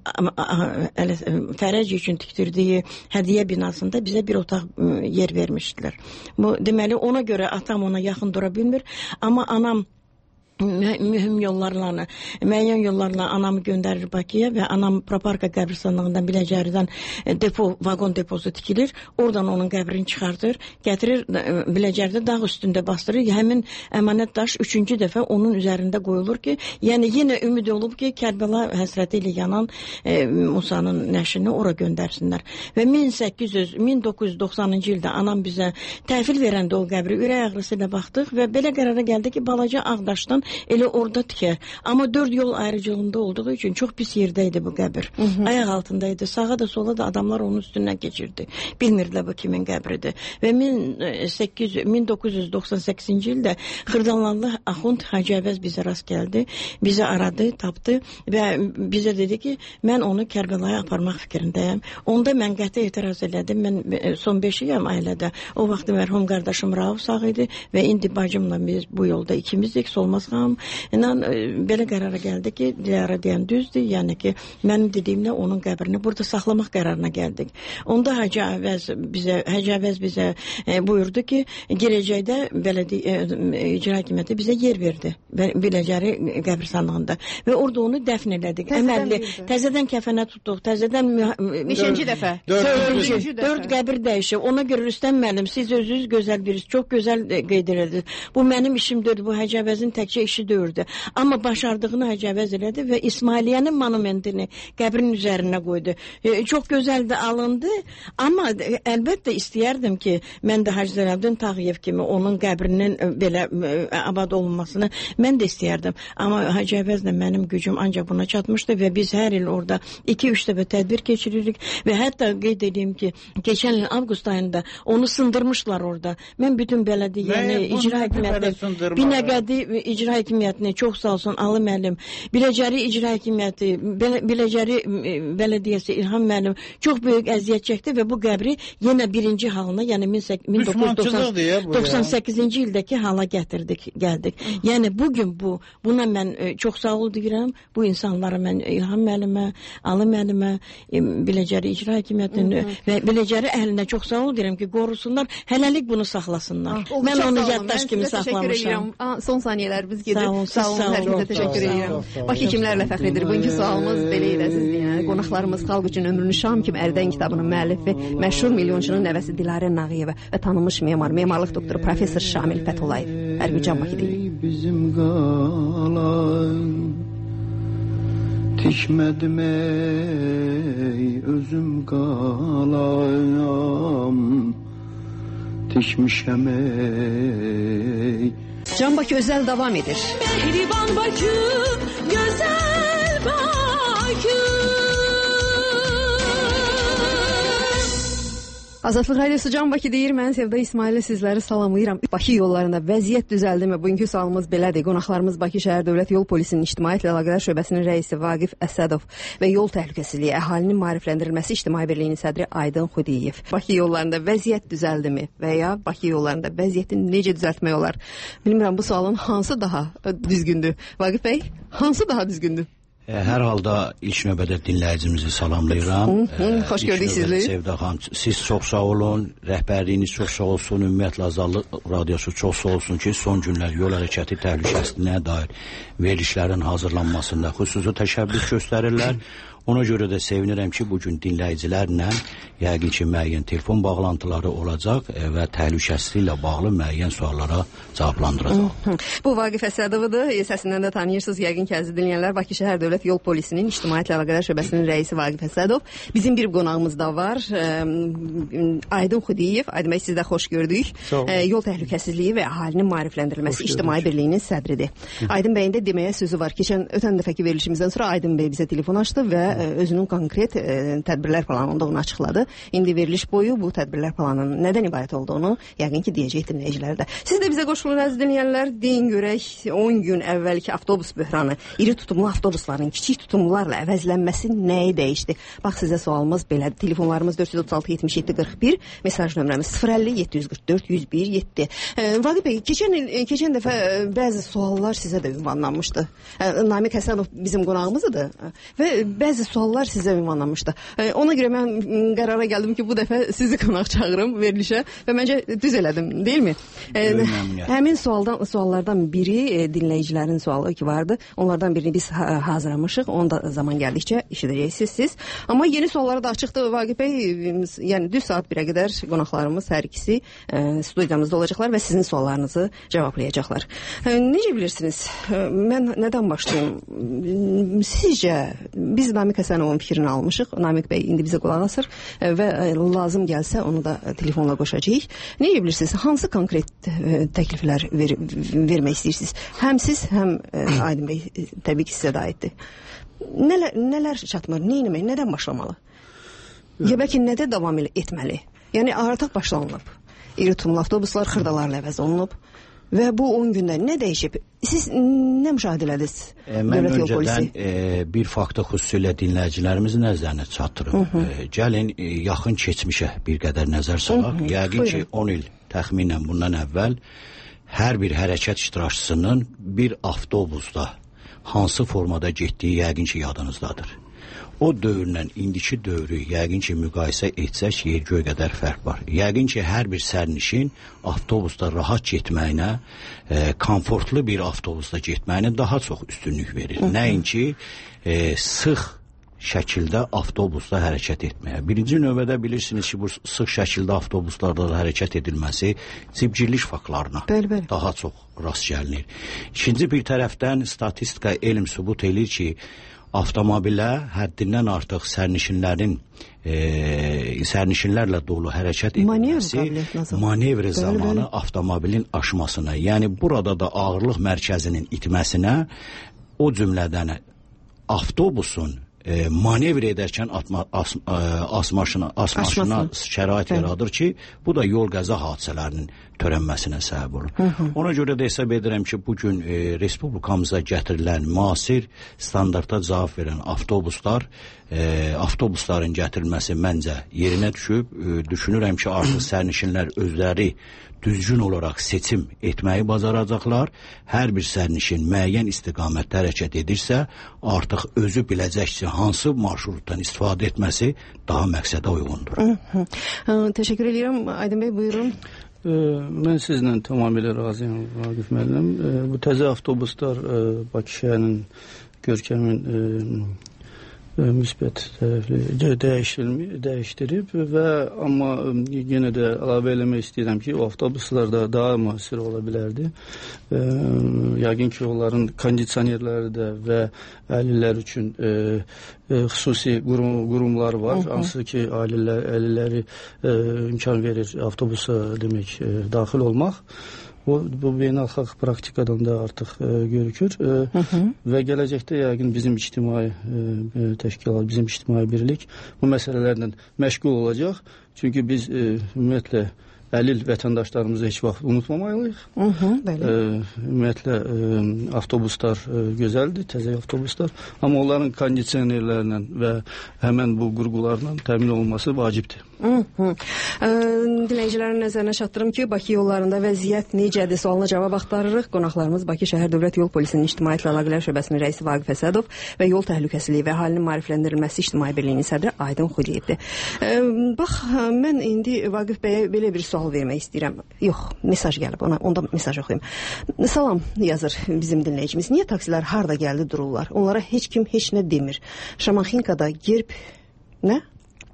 fərəc üçün tikdirdiyi hədiyyə binasında bizə bir otaq yer vermişdilər. Bu deməli ona görə atam ona yaxın dura bilmir, amma anam mühüm yollarla, müəyyən yollarla anamı göndərir Bakıya və anam Praparka qəbirstanlığından Biləcəridən depo, vaqon deposu tikilir. Oradan onun qəbrini çıxardır, gətirir Biləcəridə dağ üstündə bastırır. Həmin əmanət daş üçüncü dəfə onun üzərində qoyulur ki, yəni yenə ümid olub ki, Kərbəla həsrəti ilə yanan e, Musanın nəşini ora göndərsinlər. Və min səkkiz yüz, min doqquz yüz doxsanıncı ildə anam bizə təhvil verəndə o qəbri ürək ağrısı ilə baxdıq və belə qərara gəldi ki, balaca Ağdaşdan elə orada tikər. Amma dörd yol ayrıcılığında olduğu üçün çox pis yerdəydi bu qəbir. Hı -hı. Ayaq altındaydı. Sağa da sola da adamlar onun üstündən keçirdi. Bilmirdilər bu kimin qəbridir. Və min doqquz yüz doxsan səkkizinci ildə Xırdalanlı Axund Hacı Əvəz bizə rast gəldi. Bizi aradı, tapdı və bizə dedi ki, mən onu Kərbəlaya aparmaq fikrindəyəm. Onda mən qəti etiraz elədim. Mən son beşiyəm ailədə. O vaxt mərhum qardaşım Rauf sağ idi və indi bacımla biz bu yolda ikimizdik, Solmaz xanım. İnan belə qərara gəldi ki, Dilara deyən düzdür. Yəni ki, mənim dediyimlə onun qəbrini burada saxlamaq qərarına gəldik. Onda Hacı Əvəz bizə, Hacı Əvəz bizə e, buyurdu ki, gələcəkdə bələdiyyə e, icra hakimiyyəti bizə yer verdi. Biləcəri qəbirstanlığında və orada onu dəfn elədik. Əməlli təzədən kəfənə tutduq. Təzədən neçinci dəfə? Dördüncü. Dörd qəbir dəyişib. Ona görə Rüstəm müəllim, siz özünüz gözəl birisi, çox gözəl qeyd edirsiniz. Bu mənim işim deyildi, bu Hacı Əvəzin təkcə işi deyildi. Amma başardığını Hacı Əvəz elədi və İsmailiyyənin monumentini qəbrin üzərinə qoydu. E, çox gözəl də alındı, amma əlbəttə istəyərdim ki, mən də Hacı Zərəbdin Tağıyev kimi onun qəbrinin belə abad olunmasını mən də istəyərdim. Amma Hacı Əvəzlə mənim gücüm ancaq buna çatmışdı və biz hər il orada iki üç dəfə tədbir keçiririk və hətta qeyd edeyim ki, keçən il avqust ayında onu sındırmışlar orada. Mən bütün bələdiyyəni, icra hakimiyyətini, Binəqədi icra hakimiyyətini çox sağ olsun Ali müəllim, Biləcəri icra hakimiyyəti, Biləcəri bələdiyyəsi İlham müəllim çox böyük əziyyət çəkdi və bu qəbri yenə birinci halına, yəni min doqquz yüz doxsan səkkizinci ildəki hala gətirdik, gəldik. Yəni bugün bu, buna mən çox sağ ol deyirəm. Bu insanlara mən İlham müəllimə, Ali müəllimə, Biləcəri icra hakimiyyətini və Biləcəri əhlinə çox sağ ol deyirəm ki, qorusunlar, hələlik bunu saxlasınlar. Ah, mən onu yaddaş kimi saxlamışam. Son saniyələrimiz gedir. Sağ olun, sağ olun, hər kəsə təşəkkür edirəm. Bakı kimlərlə fəxr edir? Bugünkü sualımız belə ilə sizdir. Qonaqlarımız xalq üçün ömrünü şam kimi ərdən kitabının müəllifi, məşhur milyonçunun nəvəsi Dilarə Nağıyeva və tanınmış memar, memarlıq doktoru professor Şamil Fəthulayev. Hər gün Can Bakı deyil. Bizim qalay tikmədim ey özüm qalayam tikmişəm ey. Can Bakı özəl davam edir. Mehriban Bakı, gözəl Bakı. Azadlıq Radiosu Can Bakı deyir, mən Sevda İsmaillə sizləri salamlayıram. Bakı yollarında vəziyyət düzəldimi? Bugünkü sualımız belədir. Qonaqlarımız Bakı şəhər Dövlət Yol Polisinin İctimaiyyətlə Əlaqələr şöbəsinin rəisi Vaqif Əsədov və yol təhlükəsizliyi, əhalinin maarifləndirilməsi İctimai Birliyinin sədri Aydın Xudiyev. Bakı yollarında vəziyyət düzəldimi və ya Bakı yollarında vəziyyəti necə düzəltmək olar? Bilmirəm, bu sualın hansı daha düzgündür? Vaqif bəy, hansı daha düzgündür? Hər halda ilk növbədə dinləyicimizi salamlayıram. Hı, hı, xoş gördük sizi. Sevda xanım, siz çox sağ olun, rəhbərliyiniz çox sağ olsun, ümumiyyətlə Azadlıq Radiosu çox sağ olsun ki, son günlər yol hərəkəti təhlükəsizliyinə dair verilişlərin hazırlanmasında xüsusi təşəbbüs göstərirlər. Ona görə də sevinirəm ki, bugün dinləyicilərlə yəqin ki, müəyyən telefon bağlantıları olacaq və təhlükəsizliklə bağlı müəyyən suallara cavablandıracaq. Bu Vaqif Əsədovdur. Səsindən də tanıyırsınız yəqin ki, əziz dinləyənlər. Bakı şəhər Dövlət Yol Polisinin İctimaiyyətlə Əlaqələr şöbəsinin rəisi Vaqif Əsədov. Bizim bir qonağımız da var. Aydın Xudiyev. Aydın bəy, siz də xoş gördük. Yol təhlükəsizliyi və əhalinin maarifləndirilməsi İctimai Birliyinin sədridir. Aydın bəyin də deməyə sözü var. Keçən ötən dəfəki verilişimizdən sonra Aydın bəy bizə telefon açdı və özünün konkret e, tədbirlər planı olduğunu açıqladı. İndi veriliş boyu bu tədbirlər planının nədən ibarət olduğunu yəqin ki, deyəcək dinləyicilər də. Siz də bizə qoşulun, əziz dinləyənlər, deyin görək on gün əvvəlki avtobus böhranı, iri tutumlu avtobusların kiçik tutumlularla əvəzlənməsi nəyi dəyişdi? Bax, sizə sualımız belədir. Telefonlarımız dörd yüz otuz altı yetmiş yeddi qırx bir, mesaj nömrəmiz sıfır əlli yeddi yüz qırx dörd yüz bir yeddi. E, Vaqif bəy, keçən, keçən dəfə e, bəzi suallar sizə də ünvanlanmışdı. E, Namiq Həsənov bizim qonağımızdır və bəzi suallar sizə ünvanlanmışdı. E, ona görə mən qərara gəldim ki, bu dəfə sizi qonaq çağırım verilişə və məncə düz elədim, deyilmi? E, həmin sualdan, suallardan biri e, dinləyicilərin sualı ki vardı. Onlardan birini biz hazır hazırlamışıq. Onu da zaman gəldikcə eşidəcəksiniz siz. Amma yeni suallara da açıqdır Vaqif bəy. Yəni düz saat birə qədər qonaqlarımız hər ikisi e, studiyamızda olacaqlar və sizin suallarınızı cavablayacaqlar. E, necə bilirsiniz? E, mən nədən başlayım? Sizcə biz Namiq Həsənovun fikrini almışıq. Namiq bəy indi bizə qulaq asır e, və e, lazım gəlsə onu da telefonla qoşacağıq. Necə bilirsiniz? Hansı konkret e, təkliflər ver, vermək istəyirsiniz? Həm siz, həm e, Aydın bəy e, təbii ki sizə də aiddir. Nələr, nələr çatmır? Nə etmək? Nədən başlamalı? Ya bəlkə nədə davam etməli? Yəni artıq başlanılıb. İri tumlu avtobuslar xırdalarla əvəz olunub və bu on gündə nə dəyişib? Siz nə müşahidə elədiniz? E, mən öncədən e, bir faktı xüsusilə dinləyicilərimizin nəzərinə çatdırım. Hı -hı. E, gəlin e, yaxın keçmişə bir qədər nəzər salaq. Yəqin ki on il təxminən bundan əvvəl hər bir hərəkət iştirakçısının bir avtobusda hansı formada getdiyi yəqin ki yadınızdadır. O dövrlə indiki dövrü yəqin ki müqayisə etsək yer göy qədər fərq var. Yəqin ki hər bir sərnişin avtobusda rahat getməyinə, e, komfortlu bir avtobusda getməyinə daha çox üstünlük verir. Nəinki e, sıx şəkildə avtobusda hərəkət etməyə. Birinci növbədə bilirsiniz ki, bu sıx şəkildə avtobuslarda da hərəkət edilməsi cibgirlik faktlarına bəli, bəli. daha çox rast gəlinir. İkinci bir tərəfdən statistika elm sübut edir ki, avtomobilə həddindən artıq sərnişinlərin e, sərnişinlərlə dolu hərəkət edilməsi manevr zamanı avtomobilin aşmasına, yəni burada da ağırlıq mərkəzinin itməsinə, o cümlədən avtobusun E, manevr edərkən atma, as, e, asmaşına, asmaşına şərait Bəli. yaradır ki, bu da yol qəza hadisələrinin törənməsinə səbəb olur. Hı -hı. Ona görə də hesab edirəm ki, bugün e, respublikamıza gətirilən müasir standarta cavab verən avtobuslar, e, avtobusların gətirilməsi məncə yerinə düşüb. E, düşünürəm ki, artıq sərnişinlər özləri düzgün olaraq seçim etməyi bacaracaqlar. Hər bir sərnişin müəyyən istiqamətdə hərəkət edirsə, artıq özü biləcək ki, hansı marşrutdan istifadə etməsi daha məqsədə uyğundur. Hı -hı. Ə, təşəkkür edirəm. Aydın bəy, buyurun. E, mən sizlə tamamilə razıyam, Vaqif müəllim. E, bu təzə avtobuslar e, Bakı şəhərinin görkəmin e, müsbət tərəfli dəyişdirib və amma yenə də əlavə eləmək istəyirəm ki, o avtobuslar da daha müasir ola bilərdi. E, yəqin ki, onların kondisionerləri də və əlillər üçün e, e, xüsusi qurum, qurumlar var. Hı -hı. Hansı ki, əlillər, əlilləri e, imkan verir avtobusa demək e, daxil olmaq. O, bu beynəlxalq praktikadan da artıq e, görükür e, hı -hı. və gələcəkdə yəqin bizim ictimai e, təşkilat, bizim ictimai birlik bu məsələlərlə məşğul olacaq. Çünki biz e, ümumiyyətlə əlil vətəndaşlarımızı heç vaxt unutmamalıyıq. Hı -hı, bəli. E, ümumiyyətlə e, avtobuslar e, gözəldir, təzə avtobuslar, amma onların kondisionerlərlə və həmən bu qurğularla təmin olunması vacibdir. Hı -hı. E, dinləyicilərin nəzərinə çatdırım ki, Bakı yollarında vəziyyət necədir sualına cavab axtarırıq. Qonaqlarımız Bakı şəhər Dövlət Yol Polisinin İctimaiyyətlə Əlaqələr Şöbəsinin rəisi Vaqif Əsədov və Yol Təhlükəsizliyi və Əhalinin Maarifləndirilməsi İctimai Birliyinin sədri Aydın Xudiyevdir. E, bax, mən indi Vaqif bəyə belə bir sual vermək istəyirəm. Yox, mesaj gəlib, ona, onda mesaj oxuyum. Salam yazır bizim dinləyicimiz. Niyə taksilər harda gəldi dururlar? Onlara heç kim heç nə demir. Şamaxinkada Gerb, nə?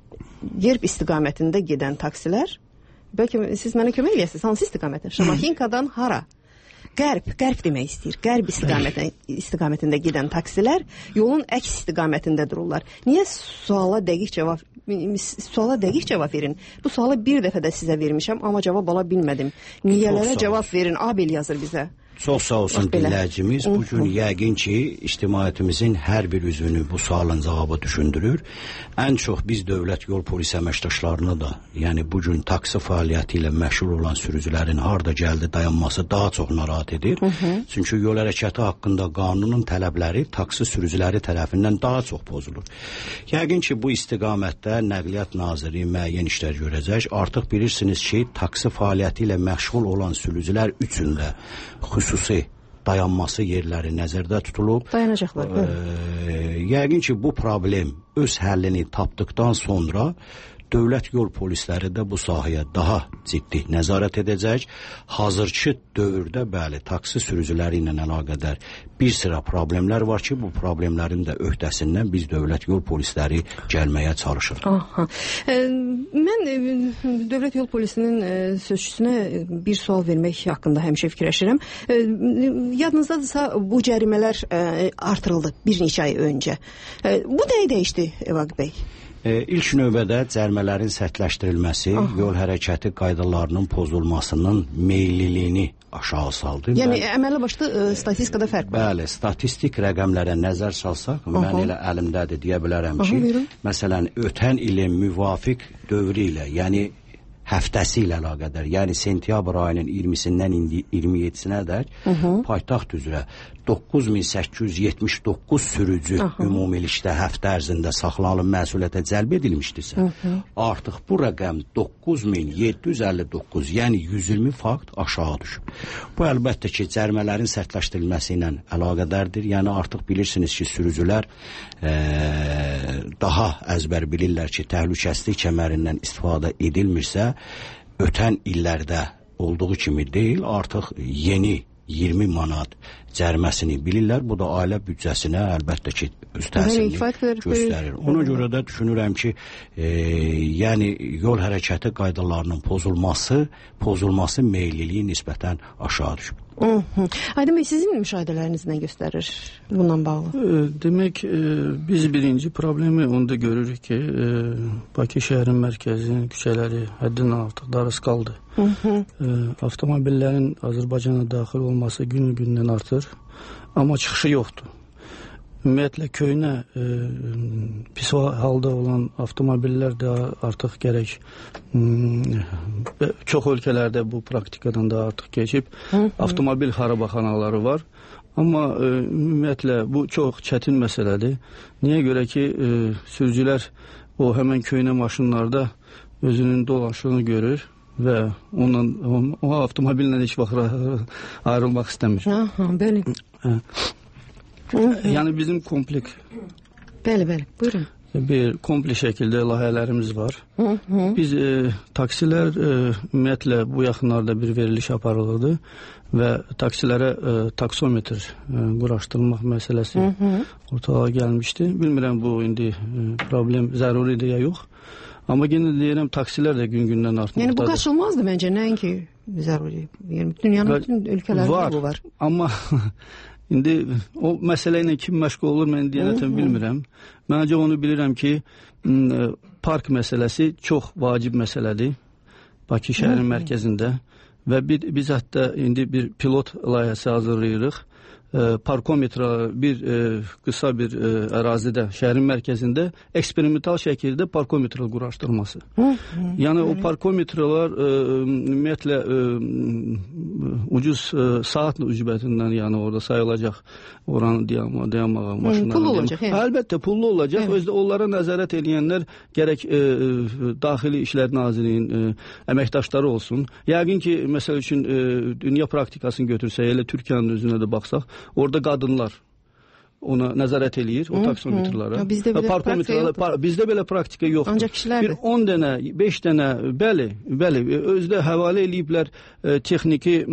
Gerb istiqamətində gedən taksilər, bəlkə siz mənə kömək eləyəsiniz, hansı istiqamətdə? Şamaxinkadan hara? Qərb, qərb demək istəyir. Qərb istiqamətində, istiqamətində gedən taksilər yolun əks istiqamətində dururlar. Niyə suala dəqiq cavab suala dəqiq cavab verin. Bu sualı bir dəfə də sizə vermişəm, amma cavab ala bilmədim. Niyələrə cavab verin. Abel yazır bizə. Çox sağ olsun dinləyicimiz. Bugün yəqin ki, ictimaiyyətimizin hər bir üzvünü bu sualın cavabı düşündürür. Ən çox biz dövlət yol polis əməkdaşlarını da, yəni bugün taksi fəaliyyəti ilə məşğul olan sürücülərin harda gəldi dayanması daha çox narahat edir. Hı -hı. Çünki yol hərəkəti haqqında qanunun tələbləri taksi sürücüləri tərəfindən daha çox pozulur. Yəqin ki, bu istiqamətdə Nəqliyyat Naziri müəyyən işlər görəcək. Artıq bilirsiniz ki, taksi fəaliyyəti ilə məşğul olan sürücülər üçün də xüsusi dayanması yerləri nəzərdə tutulub. Dayanacaqlar. E, yəqin ki, bu problem öz həllini tapdıqdan sonra Dövlət yol polisləri də bu sahəyə daha ciddi nəzarət edəcək. Hazırki dövrdə bəli, taksi sürücüləri ilə əlaqədar bir sıra problemlər var ki, bu problemlərin də öhdəsindən biz dövlət yol polisləri gəlməyə çalışırıq. Aha. E, mən e, dövlət yol polisinin e, sözçüsünə bir sual vermək haqqında həmişə fikirləşirəm. E, yadınızdadırsa bu cərimələr e, artırıldı bir neçə ay öncə. E, bu nəyi dəyişdi Vaqif bəy? E, ilk növbədə cərimələrin sərtləşdirilməsi, Aha. yol hərəkəti qaydalarının pozulmasının meyliliyini aşağı saldı. Yəni mən, əməlli başlı e, statistikada fərq var. Bəli, statistik rəqəmlərə nəzər salsaq, Aha. mən elə əlimdədir deyə bilərəm Aha, ki, buyurun. məsələn, ötən ilin müvafiq dövrü ilə, yəni həftəsi ilə əlaqədar, yəni sentyabr ayının iyirmisindən iyirmi yeddisinə dək paytaxt üzrə doqquz min səkkiz yüz yetmiş doqquz sürücü Aha. ümumilikdə həftə ərzində saxlanılıb məsuliyyətə cəlb edilmişdirsə, Aha. artıq bu rəqəm doqquz min yeddi yüz əlli doqquz, yəni yüz iyirmi fakt aşağı düşüb. Bu əlbəttə ki, cərimələrin sərtləşdirilməsi ilə əlaqədardır. Yəni artıq bilirsiniz ki, sürücülər e, daha əzbər bilirlər ki, təhlükəsizlik kəmərindən istifadə edilmirsə, ötən illərdə olduğu kimi deyil, artıq yeni iyirmi manat cəriməsini bilirlər. Bu da ailə büdcəsinə əlbəttə ki, öz təsirini göstərir. Ona görə də düşünürəm ki, e, yəni yol hərəkəti qaydalarının pozulması, pozulması meyliliyi nisbətən aşağı düşüb. Aydın bəy, sizin müşahidələriniz nə göstərir bundan bağlı? E, demək, e, biz birinci problemi onda görürük ki, e, Bakı şəhərin mərkəzinin küçələri həddindən artıq darız qaldı. Hı -hı. E, avtomobillərin Azərbaycana daxil olması günü-gündən artır, amma çıxışı yoxdur. Ümumiyyətlə köynə e, pis halda olan avtomobillər də artıq gərək m, çox ölkələrdə bu praktikadan da artıq keçib. Hı -hı. Avtomobil xarabaxanaları var. Amma e, ümumiyyətlə bu çox çətin məsələdir. Niyə görə ki, e, sürücülər o həmən köynə maşınlarda özünün dolaşığını görür və ondan, o, o avtomobillə heç vaxt ayrılmaq istəmir. Aha, bəli. Hə. Yəni bizim kompleks Bəli, bəli, buyurun. Bir kompleks şəkildə layihələrimiz var. Hı -hı. Biz e, taksilər e, ümumiyyətlə bu yaxınlarda bir veriliş aparılırdı və taksilərə e, taksometr e, quraşdırmaq məsələsi Hı -hı. ortalığa gəlmişdi. Bilmirəm bu indi e, problem zəruridir ya yox. Amma yenə deyirəm, taksilər də gün-gündən artmaqdadır. Yəni bu qaçılmazdı məncə, nəinki zəruri. Yəni dünyanın bütün ölkələrində var, bu var. Amma İndi o məsələ ilə kim məşğul olur, mən deyənətən bilmirəm. Məncə onu bilirəm ki, park məsələsi çox vacib məsələdir Bakı şəhərin mərkəzində və bir, biz hətta indi bir pilot layihəsi hazırlayırıq. E, parkometra bir e, qısa bir e, ərazidə, şəhərin mərkəzində eksperimental şəkildə parkometra quraşdırması. Hı -hı. Yəni o parkometralar e, ümumiyyətlə e, ucuz e, saat ücretindən, yəni orada sayılacaq oranı dayanma, dayanmağa maşınlar. Pullu olacaq. Yəni. Əlbəttə pullu olacaq. Evet. Özdə onlara nəzarət edənlər gərək e, Daxili İşlər Nazirliyinin e, əməkdaşları olsun. Yəqin ki, məsəl üçün e, dünya praktikasını götürsək, elə Türkiyənin özünə də baxsaq, orada qadınlar ona nəzarət eləyir, o taksometrlara. Bizdə belə praktika yoxdur. Bizdə belə praktika yoxdur. Ancaq kişilərdir. Bir on dənə, beş dənə, bəli, bəli, özdə həvalə eləyiblər e, texniki, e,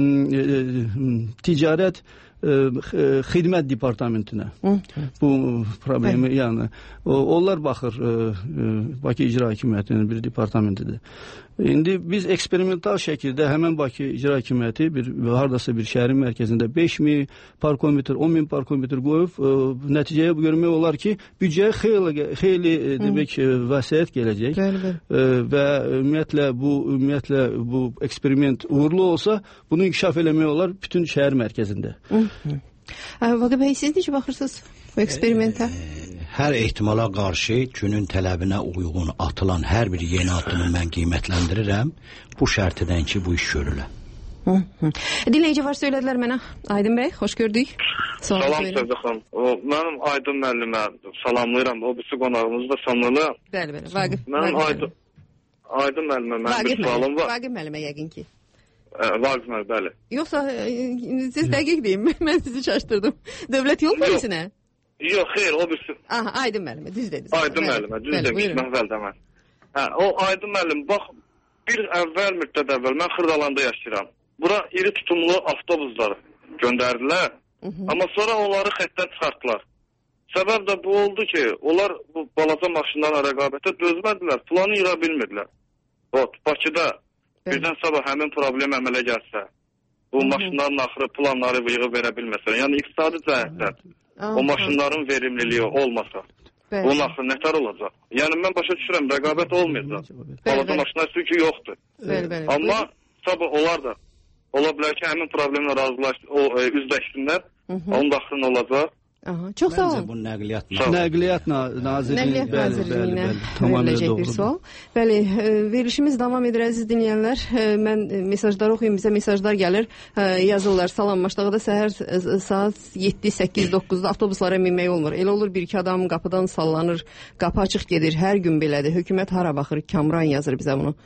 ticarət, e, xidmət departamentinə. Hı. Bu problemi, Bəli. yəni, o, onlar baxır, e, e, Bakı İcra Hakimiyyətinin bir departamentidir. İndi biz eksperimental şəkildə həmən Bakı İcra Hakimiyyəti bir hardasa bir şəhərin mərkəzində beş min parkometr, on min parkometr qoyub, e, nəticəyə görmək olar ki, büdcəyə xeyli, xeyli e, demək vəsait gələcək. Bəli, bəli. E, və ümumiyyətlə bu ümumiyyətlə bu eksperiment uğurlu olsa, bunu inkişaf eləmək olar bütün şəhər mərkəzində. Vaqif bəy, siz necə baxırsınız bu eksperimentə? Hər ehtimala qarşı günün tələbinə uyğun atılan hər bir yeni addımı mən qiymətləndirirəm. Bu şərtidən ki, bu iş görülə. Dinləyici var, söylədilər mənə. Aydın bəy, xoş gördük. Salam Sövdə xanım. Mənim Aydın müəllimə salamlayıram. O birisi qonağımızı da salamlayıram. Bəli, bəli. Vaqif. Mənim Aydın Aydın müəllimə mənim bir sualım var. Vaqif müəllimə yəqin ki. Vaqif müəllim, bəli. Yoxsa siz dəqiq deyin, mən sizi çaşdırdım. Dövlət yol polisinə? Yox, xeyr, o birisi. Aha, Aydın müəllimə, düz dediniz. Aydın müəllimə, düz demişdim əvvəldə mən. Hə, o Aydın müəllim, bax, bir əvvəl müddət əvvəl mən Xırdalanda yaşayıram. Bura iri tutumlu avtobusları göndərdilər, hı -hı. Amma sonra onları xəttdən çıxartdılar. Səbəb də bu oldu ki, onlar bu balaca maşınlarla rəqabətə dözmədilər, planı yıra bilmirdilər. O, Bakıda birdən sabah həmin problem əmələ gəlsə, bu Hı -hı. maşınların axırı planları yığıb verə bilməsə, yəni iqtisadi cəhətdən o maşınların verimliliyi olmasa, Bəli. Bunun axırı nətər olacaq? Yəni mən başa düşürəm, rəqabət olmayacaq. Balaca maşınlar çünki yoxdur. Bəli, bəli. Amma sabah onlar da ola bilər ki, həmin problemlə razılaş, o e, üzləşsinlər, onun da axırı olacaq. Aha, çox sağ olun. Bu nəqliyyat Nəqliyyat Nazirliyinə veriləcək bir sual. Bəli, verilişimiz davam edir əziz dinləyənlər. Mən mesajları oxuyum, bizə mesajlar gəlir. Yazırlar, salamlaşdıqda səhər saat yeddi, səkkiz, doqquzda avtobuslara minmək olmur. Elə olur bir iki adam qapıdan sallanır, qapı açıq gedir. Hər gün belədir. Hökumət hara baxır? Kamran yazır bizə bunu.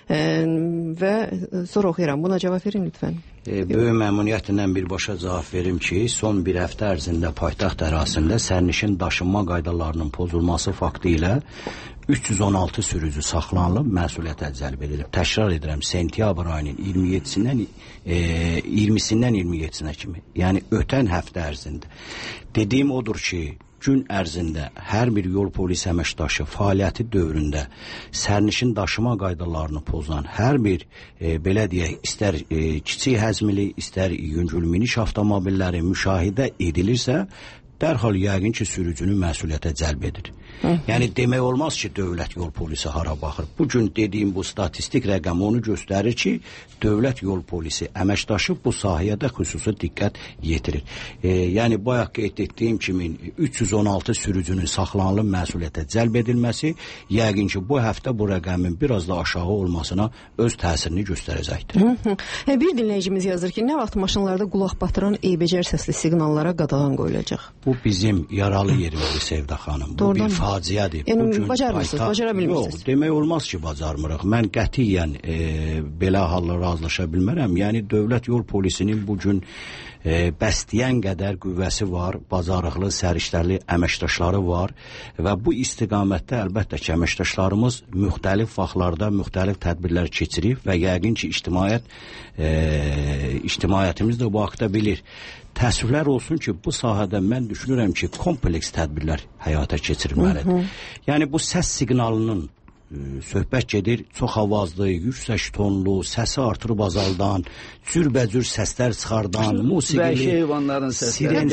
Və sonra oxuyuram. Buna cavab verin lütfən. E, böyük məmnuniyyətlə birbaşa cavab verim ki, son bir həftə ərzində paytaxt ərazisində sərnişin daşınma qaydalarının pozulması faktı ilə üç yüz on altı sürücü saxlanılıb, məsuliyyətə cəlb edilib. Təkrar edirəm, sentyabr ayının iyirmi yeddisindən e, iyirmisindən iyirmi yeddisinə kimi, yəni ötən həftə ərzində. Dediyim odur ki, gün ərzində hər bir yol polis əməkdaşı fəaliyyəti dövründə sərnişin daşıma qaydalarını pozan hər bir e, belə deyək, istər e, kiçik həzmli, istər yüngül miniş avtomobilləri müşahidə edilirsə, dərhal yəqin ki, sürücünü məsuliyyətə cəlb edir. Hı -hı. Yəni demək olmaz ki, dövlət yol polisi hara baxır. Bugün dediyim bu statistik rəqəm onu göstərir ki, dövlət yol polisi əməkdaşı bu sahəyə də xüsusi diqqət yetirir. E, yəni bayaq qeyd etdiyim kimi üç yüz on altı sürücünün saxlanılıb məsuliyyətə cəlb edilməsi yəqin ki, bu həftə bu rəqəmin biraz da aşağı olmasına öz təsirini göstərəcəkdir. Hı -hı. E, bir dinləyicimiz yazır ki, nə vaxt maşınlarda qulaq batıran eybəcər səsli siqnallara qadağan qoyulacaq? Bu bizim yaralı yerimizdir Sevda xanım. Bu Doğrudan bir faciədir. Yəni bacarmırsınız, bacara bilmirsiniz. Yox, demək olmaz ki, bacarmırıq. Mən qətiyyən e, belə halda razılaşa bilmərəm. Yəni dövlət yol polisinin bu gün e, bəsləyən qədər qüvvəsi var, bacarıqlı, səriştərli əməkdaşları var və bu istiqamətdə əlbəttə ki, əməkdaşlarımız müxtəlif vaxtlarda müxtəlif tədbirlər keçirib və yəqin ki, ictimaiyyət e, ictimaiyyətimiz də bu haqda bilir. Təəssüflər olsun ki, bu sahədə mən düşünürəm ki, kompleks tədbirlər həyata keçirilməlidir. Yəni bu səs siqnalının e, söhbət gedir, çox avazlı, yüksək tonlu, səsi artırıb azaldan, cürbəcür səslər çıxardan, musiqili, vəhşi heyvanların səsləri,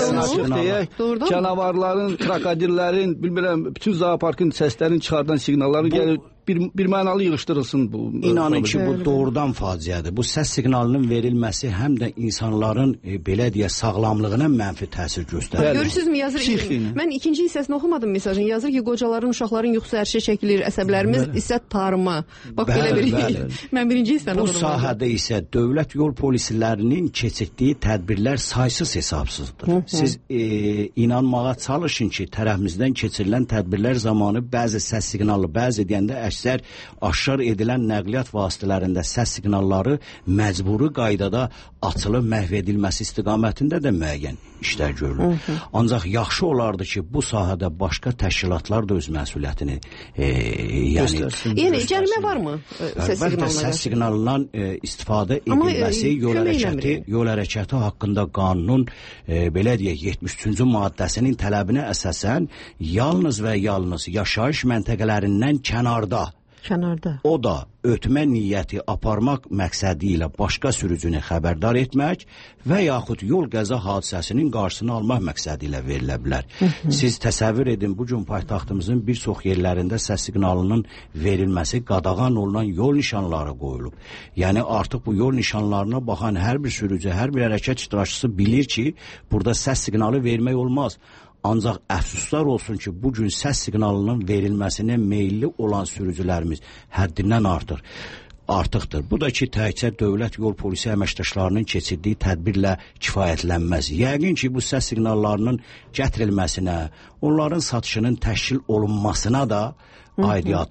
canavarların, krokodillərin, bilmirəm, bütün zooparkın səslərini çıxardan siqnalların gəlir. Bir, bir mənalı yığışdırılsın bu. İnanın ki, bu doğrudan faciədir. Bu səs siqnalının verilməsi həm də insanların e, belə deyə sağlamlığına mənfi təsir göstərir. Görürsünüzmü, yazır, mən ikinci hissəsini oxumadım mesajın. Yazır ki, qocaların, uşaqların yuxusu hər şey çəkilir, əsəblərimiz isə tarıma. Bax, belə bir mən birinci hissəni bu oxudum. Bu sahədə isə dövlət yol polislərinin keçirdiyi tədbirlər saysız hesabsızdır. Hı -hı. Siz e, inanmağa çalışın ki, tərəfimizdən keçirilən tədbirlər zamanı bəzi səs siqnalı, bəzi deyəndə əksər aşkar edilən nəqliyyat vasitələrində səs siqnalları məcburi qaydada açılıb məhv edilməsi istiqamətində də müəyyən işlər görülür. Hı -hı. Ancaq yaxşı olardı ki, bu sahədə başqa təşkilatlar da öz məsuliyyətini e, yəni yəni cərimə varmı səs siqnalına? Səs siqnalından e, istifadə edilməsi Amma, yol hərəkəti yol hərəkəti haqqında qanunun e, belə deyək yetmiş üçüncü maddəsinin tələbinə əsasən yalnız və yalnız yaşayış məntəqələrindən kənarda Kənarda. O da ötmə niyyəti aparmaq məqsədi ilə başqa sürücünü xəbərdar etmək və yaxud yol qəza hadisəsinin qarşısını almaq məqsədi ilə verilə bilər. Hı -hı. Siz təsəvvür edin, bu gün paytaxtımızın bir çox yerlərində səs siqnalının verilməsi qadağan olunan yol nişanları qoyulub. Yəni artıq bu yol nişanlarına baxan hər bir sürücü, hər bir hərəkət iştirakçısı bilir ki, burada səs siqnalı vermək olmaz. Ancaq əfsuslar olsun ki, bugün səs siqnalının verilməsinə meyilli olan sürücülərimiz həddindən artır. artıqdır. Bu da ki, təkcə dövlət yol polisi əməkdaşlarının keçirdiyi tədbirlə kifayətlənməz. Yəqin ki, bu səs siqnallarının gətirilməsinə, onların satışının təşkil olunmasına da aidiyyatı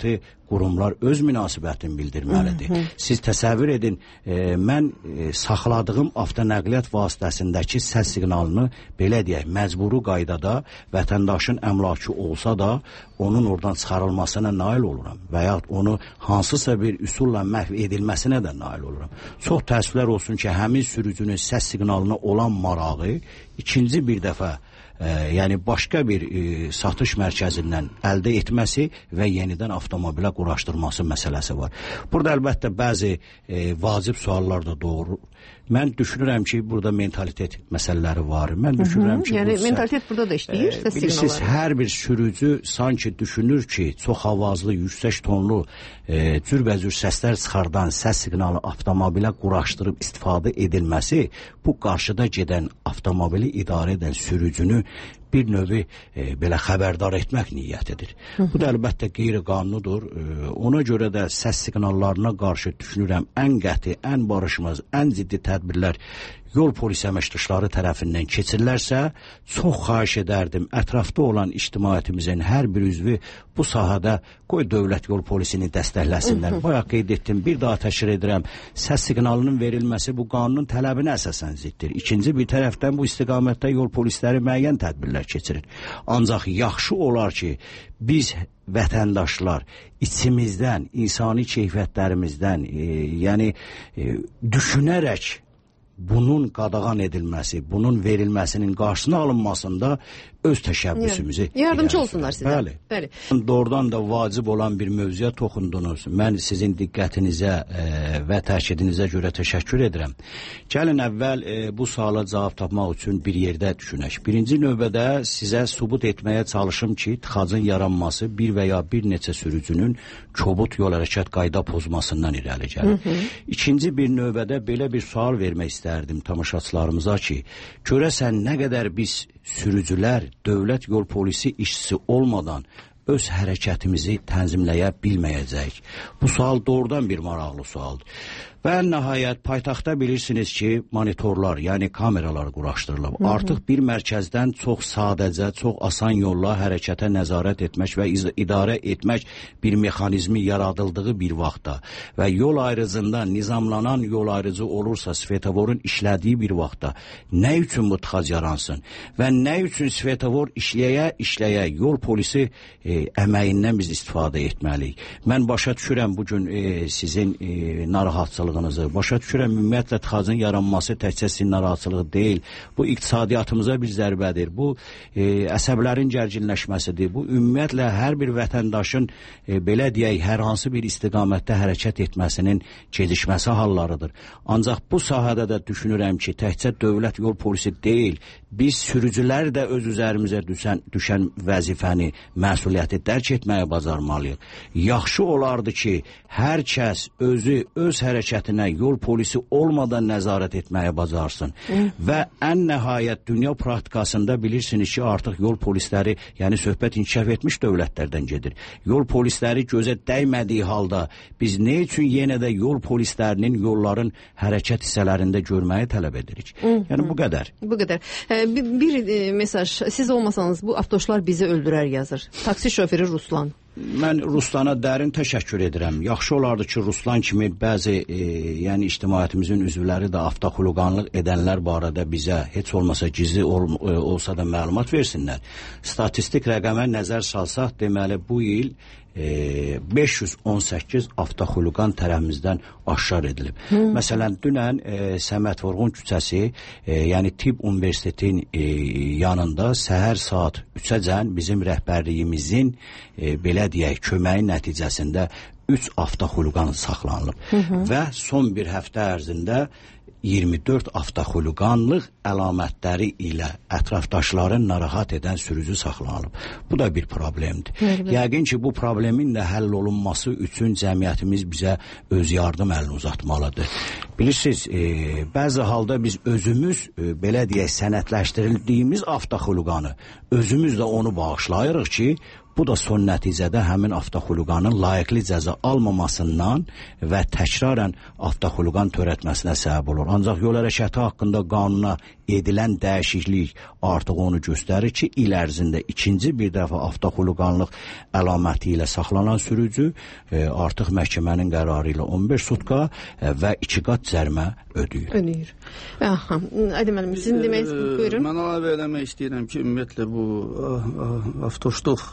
qurumlar öz münasibətini bildirməlidir. Hı -hı. Siz təsəvvür edin, e, mən e, saxladığım avtonəqliyyat vasitəsindəki səs siqnalını belə deyək, məcburi qaydada vətəndaşın əmlakı olsa da onun oradan çıxarılmasına nail oluram və ya onu hansısa bir üsulla məhv edilməsinə də nail oluram. Çox təəssüflər olsun ki, həmin sürücünün səs siqnalına olan marağı ikinci bir dəfə e, yəni başqa bir e, satış mərkəzindən əldə etməsi və yenidən avtomobilə quraşdırması məsələsi var. Burada əlbəttə bəzi e, vacib suallar da doğru. Mən düşünürəm ki, burada mentalitet məsələləri var. Mən düşünürəm ki, yəni bu mentalitet burada da işləyir. E, bilirsiniz, hər bir sürücü sanki düşünür ki, çox avazlı, yüksək tonlu, e, cürbəcür səslər çıxardan səs siqnalı avtomobilə quraşdırıb istifadə edilməsi bu qarşıda gedən avtomobili idarə edən sürücünü bir növü e, belə xəbərdar etmək niyyətidir. Hı -hı. Bu da əlbəttə qeyri-qanunidir. E, ona görə də səs siqnallarına qarşı düşünürəm ən qəti, ən barışmaz, ən ciddi tədbirlər yol polis əməkdaşları tərəfindən keçirilərsə, çox xahiş edərdim ətrafda olan ictimaiyyətimizin hər bir üzvü bu sahədə qoy dövlət yol polisini dəstəkləsinlər. Bayaq qeyd etdim, bir daha təkrar edirəm, səs siqnalının verilməsi bu qanunun tələbinə əsasən ziddir. İkinci bir tərəfdən bu istiqamətdə yol polisləri müəyyən tədbirlər keçirir. Ancaq yaxşı olar ki, biz vətəndaşlar içimizdən, insani keyfiyyətlərimizdən, e, yəni e, düşünərək bunun qadağan edilməsi, bunun verilməsinin qarşısına alınmasında öz təşəbbüsümüzü yəni, yardımcı olsunlar sizə. Bəli. Bəli. Doğrudan da vacib olan bir mövzuya toxundunuz. Mən sizin diqqətinizə e, və təkidinizə görə təşəkkür edirəm. Gəlin əvvəl e, bu suala cavab tapmaq üçün bir yerdə düşünək. Birinci növbədə sizə sübut etməyə çalışım ki, tıxacın yaranması bir və ya bir neçə sürücünün kobud yol hərəkət qayda pozmasından irəli gəlir. Hı -hı. İkinci bir növbədə belə bir sual vermək istərdim tamaşaçılarımıza ki, görəsən nə qədər biz sürücülər dövlət yol polisi işçisi olmadan öz hərəkətimizi tənzimləyə bilməyəcəyik. Bu sual doğrudan bir maraqlı sualdır. Və nəhayət paytaxtda bilirsiniz ki, monitorlar, yəni kameralar quraşdırılıb. Hı -hı. Artıq bir mərkəzdən çox sadəcə, çox asan yolla hərəkətə nəzarət etmək və idarə etmək bir mexanizmi yaradıldığı bir vaxtda və yol ayrıcında nizamlanan yol ayrıcı olursa svetoforun işlədiyi bir vaxtda nə üçün bu tıxac yaransın və nə üçün svetofor işləyə işləyə yol polisi e, əməyindən biz istifadə etməliyik. Mən başa düşürəm bugün e, sizin e, narahatçılığınızı, başa düşürəm ümumiyyətlə tıxacın yaranması təkcə sizin narahatçılığı deyil. Bu iqtisadiyyatımıza bir zərbədir. Bu e, əsəblərin gərginləşməsidir. Bu ümumiyyətlə hər bir vətəndaşın e, belə deyək hər hansı bir istiqamətdə hərəkət etməsinin gecikməsi hallarıdır. Ancaq bu sahədə də düşünürəm ki, təkcə dövlət yol polisi deyil, biz sürücülər də öz üzərimizə düşən, düşən vəzifəni, məsuliyyəti dərk etməyə bacarmalıyıq. Yaxşı olardı ki, hər kəs özü, öz hərəkətinə yol polisi olmadan nəzarət etməyə bacarsın. Hı. Və ən nəhayət dünya praktikasında bilirsiniz ki, artıq yol polisləri, yəni söhbət inkişaf etmiş dövlətlərdən gedir. Yol polisləri gözə dəymədiyi halda biz nə üçün yenə də yol polislərinin yolların hərəkət hissələrində görməyi tələb edirik? Hı. Yəni bu qədər. Bu qədər. Bir, bir e, mesaj, siz olmasanız bu avtoşlar bizi öldürər yazır. Taksi şoförü Ruslan. Mən Ruslana dərin təşəkkür edirəm. Yaxşı olardı ki, Ruslan kimi bəzi e, yəni ictimaiyyətimizin üzvləri də avtoxuluqanlıq edənlər barədə bizə heç olmasa gizli ol, e, olsa da məlumat versinlər. Statistik rəqəmə nəzər salsaq, deməli bu il e, beş yüz on səkkiz avtoxuluqan tərəfimizdən aşkar edilib. Hmm. Məsələn, dünən e, Səməd Vurğun küçəsi, e, yəni Tibb Universitetin e, yanında səhər saat üçəcən bizim rəhbərliyimizin e, belə deyək, köməyi nəticəsində üç avtoxuluqan saxlanılıb. Hı -hı. Və son bir həftə ərzində iyirmi dörd avtoxuluqanlıq əlamətləri ilə ətrafdaşların narahat edən sürücü saxlanılıb. Bu da bir problemdir. Evet. Yəqin ki, bu problemin də həll olunması üçün cəmiyyətimiz bizə öz yardım əlini uzatmalıdır. Bilirsiniz, e, bəzi halda biz özümüz, e, belə deyək, sənədləşdirildiyimiz avtoxuluqanı, özümüz də onu bağışlayırıq ki, Bu da son nəticədə həmin avtoxuliqanın layiqli cəza almamasından və təkrarən avtoxuliqan törətməsinə səbəb olur. Ancaq yol hərəkəti haqqında qanuna edilən dəyişiklik artıq onu göstərir ki, il ərzində ikinci bir dəfə avtoxuliqanlıq əlaməti ilə saxlanan sürücü e, artıq məhkəmənin qərarı ilə on beş sutka e, və iki qat cərimə ödəyir. Ödəyir. Aha, Aydın müəllim, sizin demək, buyurun. Mən əlavə eləmək istəyirəm ki, ümumiyyətlə bu avtoşluq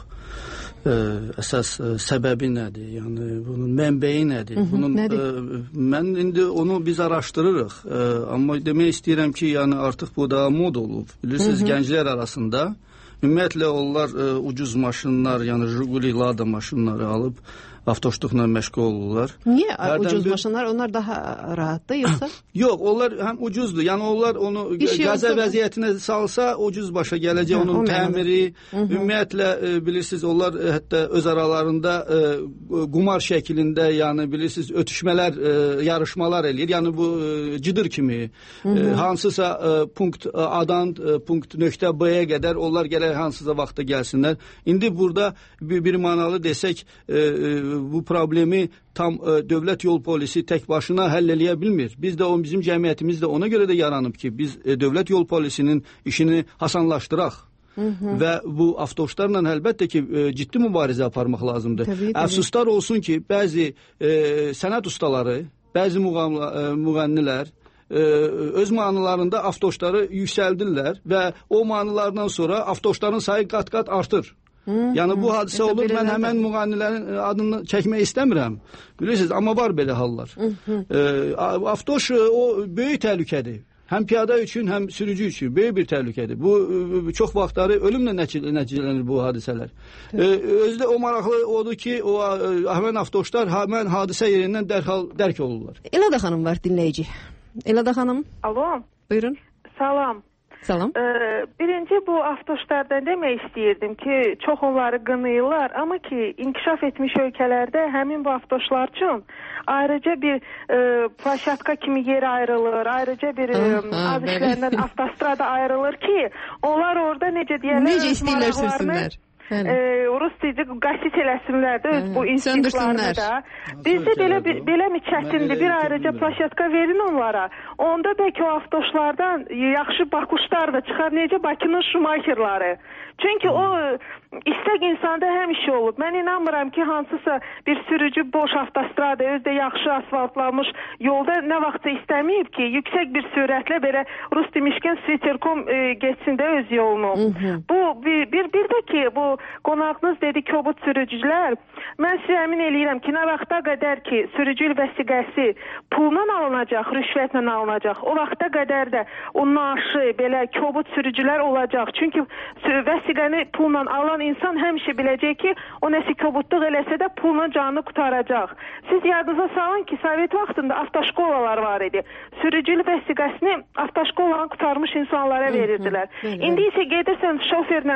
Ə, əsas ə, səbəbi nədir? Yəni bunun mənbəyi nədir? Hı -hı, bunun nədir? Ə, mən indi onu biz araşdırırıq. Ə, amma demək istəyirəm ki, yəni artıq bu da mod olub. Bilirsiniz, Hı -hı. gənclər arasında ümumiyyətlə onlar ə, ucuz maşınlar, yəni Jiguli, Lada maşınları alıb avtoşluqla məşğul olurlar. Niyə Hərdən ucuz bir... maşınlar? Onlar daha rahatdır yoxsa? Yox, onlar həm ucuzdur. Yəni onlar onu qəza vəziyyətinə salsa ucuz başa gələcək, hə, onun təmiri, ümumiyyətlə e, bilirsiniz, onlar e, hətta öz aralarında e, qumar şəklində, yəni bilirsiniz, ötüşmələr, e, yarışmalar eləyir. Yəni bu e, cidir kimi e, hansısa e, punkt A-dan e, punkt nöqtə B-yə qədər onlar gələr hansısa vaxtda gəlsinlər. İndi burada bir, bir manalı desək e, e, bu problemi tam e, dövlət yol polisi tək başına həll eləyə bilmir. Biz də o bizim cəmiyyətimiz də ona görə də yaranıb ki, biz e, dövlət yol polisinin işini hasanlaşdıraq. Hı -hı. Və bu avtoşlarla əlbəttə ki, e, ciddi mübarizə aparmaq lazımdır. Təbii, təbii. Əfsuslar olsun ki, bəzi e, sənət ustaları, bəzi muğamla, e, müğənnilər e, öz mahnılarında avtoşları yüksəldirlər və o mahnılardan sonra avtoşların sayı qat-qat artır. Hı, yəni bu hadisə olur, mən həmən müğənnilərin adını çəkmək istəmirəm. Bilirsiniz, amma var belə hallar. Hı -hı. E, avtoş o böyük təhlükədir. Həm piyada üçün, həm sürücü üçün böyük bir təhlükədir. Bu çox vaxtları ölümlə nəticələnir bu hadisələr. E, özdə o maraqlı odur ki, o həmən avtoşlar həmən hadisə yerindən dərhal dərk olurlar. Elada xanım var, dinləyici. Elada xanım. Alo. Buyurun. Salam. Salam. Ee, birinci bu avtoşlardan demək istəyirdim ki, çox onları qınayırlar, amma ki, inkişaf etmiş ölkələrdə həmin bu avtoşlar üçün ayrıca bir e, plaşatka kimi yer ayrılır, ayrıca bir e, az işlərindən avtostrada ayrılır ki, onlar orada necə deyərlər, necə istəyirlər sürsünlər. E, Rus dili qasit eləsinlər də öz bu instinklarını da. Bizdə belə, belə mi çətindir, bir ayrıca plaşatka verin onlara. Onda bəlkə o avtoşlardan yaxşı bakuşlar da çıxar, necə Bakının Şumaxerləri. Çünki o istək insanda həmişə olub. Mən inanmıram ki, hansısa bir sürücü boş avtostrada, özdə yaxşı asfaltlanmış yolda nə vaxtsa istəməyib ki, yüksək bir sürətlə belə Rus demişkən Sviterkom e, geçsin də öz yolunu. Hı -hı. Bu bir, bir, bir də ki, bu qonağınız dedi kobud sürücülər. Mən sizə əmin eləyirəm ki, nə vaxta qədər ki, sürücü vəsiqəsi pulla alınacaq, rüşvətlə alınacaq, o vaxta qədər də o naşı, belə kobud sürücülər olacaq. Çünki vəsiqəni pulla alan insan həmişə biləcək ki, o nəsə kobudluq eləsə də pulla canını qutaracaq. Siz yadınıza salın ki, Sovet vaxtında avtoşkolalar var idi. Sürücülük vəsiqəsini avtoşkoladan qutarmış insanlara verirdilər. İndi isə gedirsən şoferlə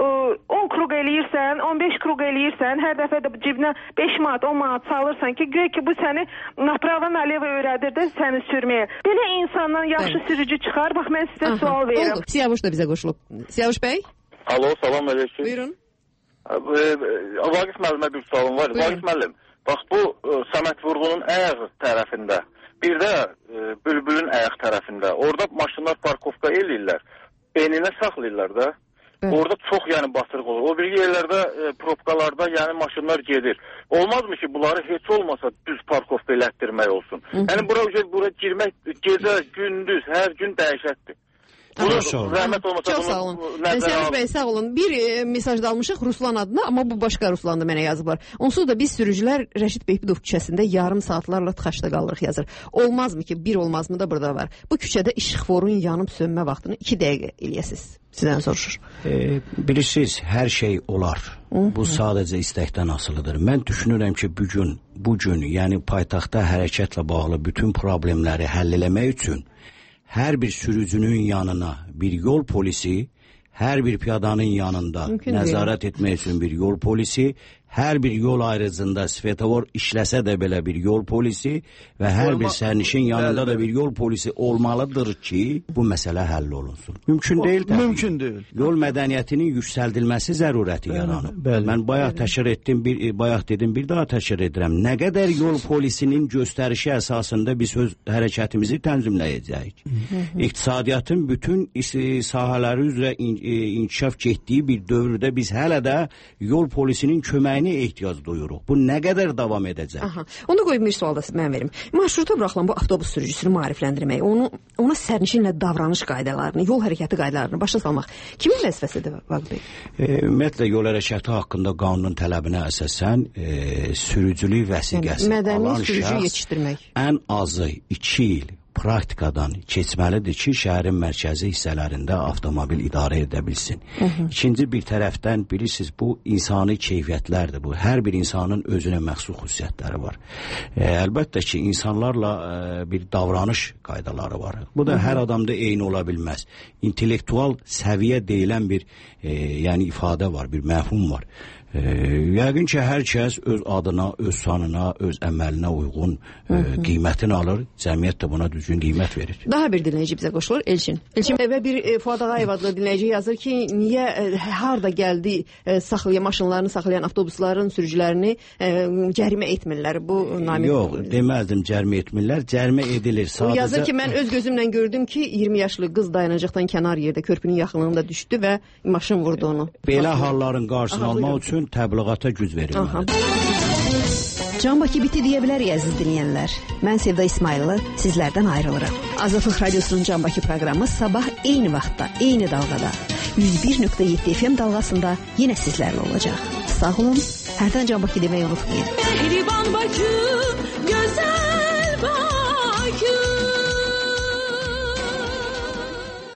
on kruq eləyirsən, on beş kruq eləyirsən, hər dəfə də cibinə beş manat, on manat salırsan ki, göy ki, bu səni naprava naleva öyrədir də səni sürməyə. Belə insandan yaxşı Bəli. Sürücü çıxar. Bax, mən sizə Aha, sual verirəm. Oldu. Siyavuş da bizə qoşulub. Siyavuş bəy? Alo, salam əleykum. Buyurun. Vaqif müəllimə bir sualım var. Vaqif müəllim, bax bu Səməd Vurğunun ayaq tərəfində, bir də e, Bülbülün ayaq tərəfində, orada maşınlar parkovka eləyirlər, beyninə saxlayırlar da. Evet. Orada çox yəni batırıq olur. O bir yerlərdə e, probkalarda yəni maşınlar gedir. Olmazmı ki, bunları heç olmasa düz parkovka elətdirmək olsun? Hı -hı. Yəni bura bura girmək gecə, gündüz, hər gün dəhşətdir. Bunu zəhmət olmasa Çox sağ olun. Səviş bəy, sağ olun. Bir e, mesaj da almışıq Ruslan adına, amma bu başqa Ruslandı mənə yazıblar. Onsuz da biz sürücülər Rəşid Beypidov küçəsində yarım saatlarla tıxaçda qalırıq yazır. Olmazmı ki, bir olmazmı da burada var. Bu küçədə işıqforun yanıb sönmə vaxtını iki dəqiqə eləyəsiz. Sizdən soruşur. E, bilirsiniz, hər şey olar. Hı -hı. Bu sadəcə istəkdən asılıdır. Mən düşünürəm ki, bugün, bugün, yəni paytaxtda hərəkətlə bağlı bütün problemləri həll eləmək üçün hər bir sürücünün yanına bir yol polisi, hər bir piyadanın yanında Mümkün nəzarət deyil. etmək üçün bir yol polisi, hər bir yol ayrıcında svetofor işləsə də belə bir yol polisi və hər bir sərnişin yanında da bir yol polisi olmalıdır ki, bu məsələ həll olunsun. Mümkün deyil təbii. Mümkün deyil. Yol mədəniyyətinin yüksəldilməsi zərurəti yaranır. Mən bayaq təşkil etdim, bir bayaq dedim, bir daha təşkil edirəm. Nə qədər yol polisinin göstərişi əsasında biz öz hərəkətimizi tənzimləyəcəyik. İqtisadiyyatın bütün sahələri üzrə inkişaf getdiyi bir dövrdə biz hələ də yol polisinin köməyini ehtiyac duyuruq. Bu nə qədər davam edəcək? Aha. Onu qoyub bir sual da mən verim. Marşruta buraxılan bu avtobus sürücüsünü maarifləndirmək, onu ona sərnişinlə davranış qaydalarını, yol hərəkəti qaydalarını başa salmaq kimin vəzifəsidir Vaqif bəy? E, ümumiyyətlə yol hərəkəti haqqında qanunun tələbinə əsasən e, sürücülük vəsiqəsi mədəni alan sürücü şəxs yetişdirmək. ən azı iki il praktikadan keçməlidir ki, şəhərin mərkəzi hissələrində avtomobil idarə edə bilsin. Hı -hı. İkinci bir tərəfdən bilirsiniz, bu insani keyfiyyətlərdir. Bu hər bir insanın özünə məxsus xüsusiyyətləri var. E, əlbəttə ki, insanlarla e, bir davranış qaydaları var. Bu da Hı -hı. hər adamda eyni ola bilməz. İntellektual səviyyə deyilən bir e, yəni ifadə var, bir məfhum var. E, yəqin ki, hər kəs öz adına, öz sanına, öz əməlinə uyğun e, qiymətini alır. Cəmiyyət də buna düzgün qiymət verir. Daha bir dinləyici bizə qoşulur, Elçin. Elçin və bir e, Fuad Ağayev adlı dinləyici yazır ki, niyə e, harda gəldi e, saxlayan maşınlarını saxlayan avtobusların sürücülərini e, cərimə etmirlər? Bu namiq. Yox, deməzdim cərimə etmirlər, cərimə edilir. Sadəcə... O yazır ki, mən öz gözümlə gördüm ki, iyirmi yaşlı qız dayanacaqdan kənar yerdə körpünün yaxınlığında düşdü və maşın vurdu onu. Belə halların qarşısını almaq üçün təbliğata güc verilməlidir. Can Bakı biti deyə bilərik əziz dinləyənlər. Mən Sevda İsmayıllı sizlərdən ayrılıram. Azadlıq Radiosunun Can Bakı proqramı sabah eyni vaxtda, eyni dalğada yüz bir nöqtə yeddi F M dalğasında yenə sizlərlə olacaq. Sağ olun, hərdən Can Bakı deməyi unutmayın. Mehriban Bakı, gözəl Bakı.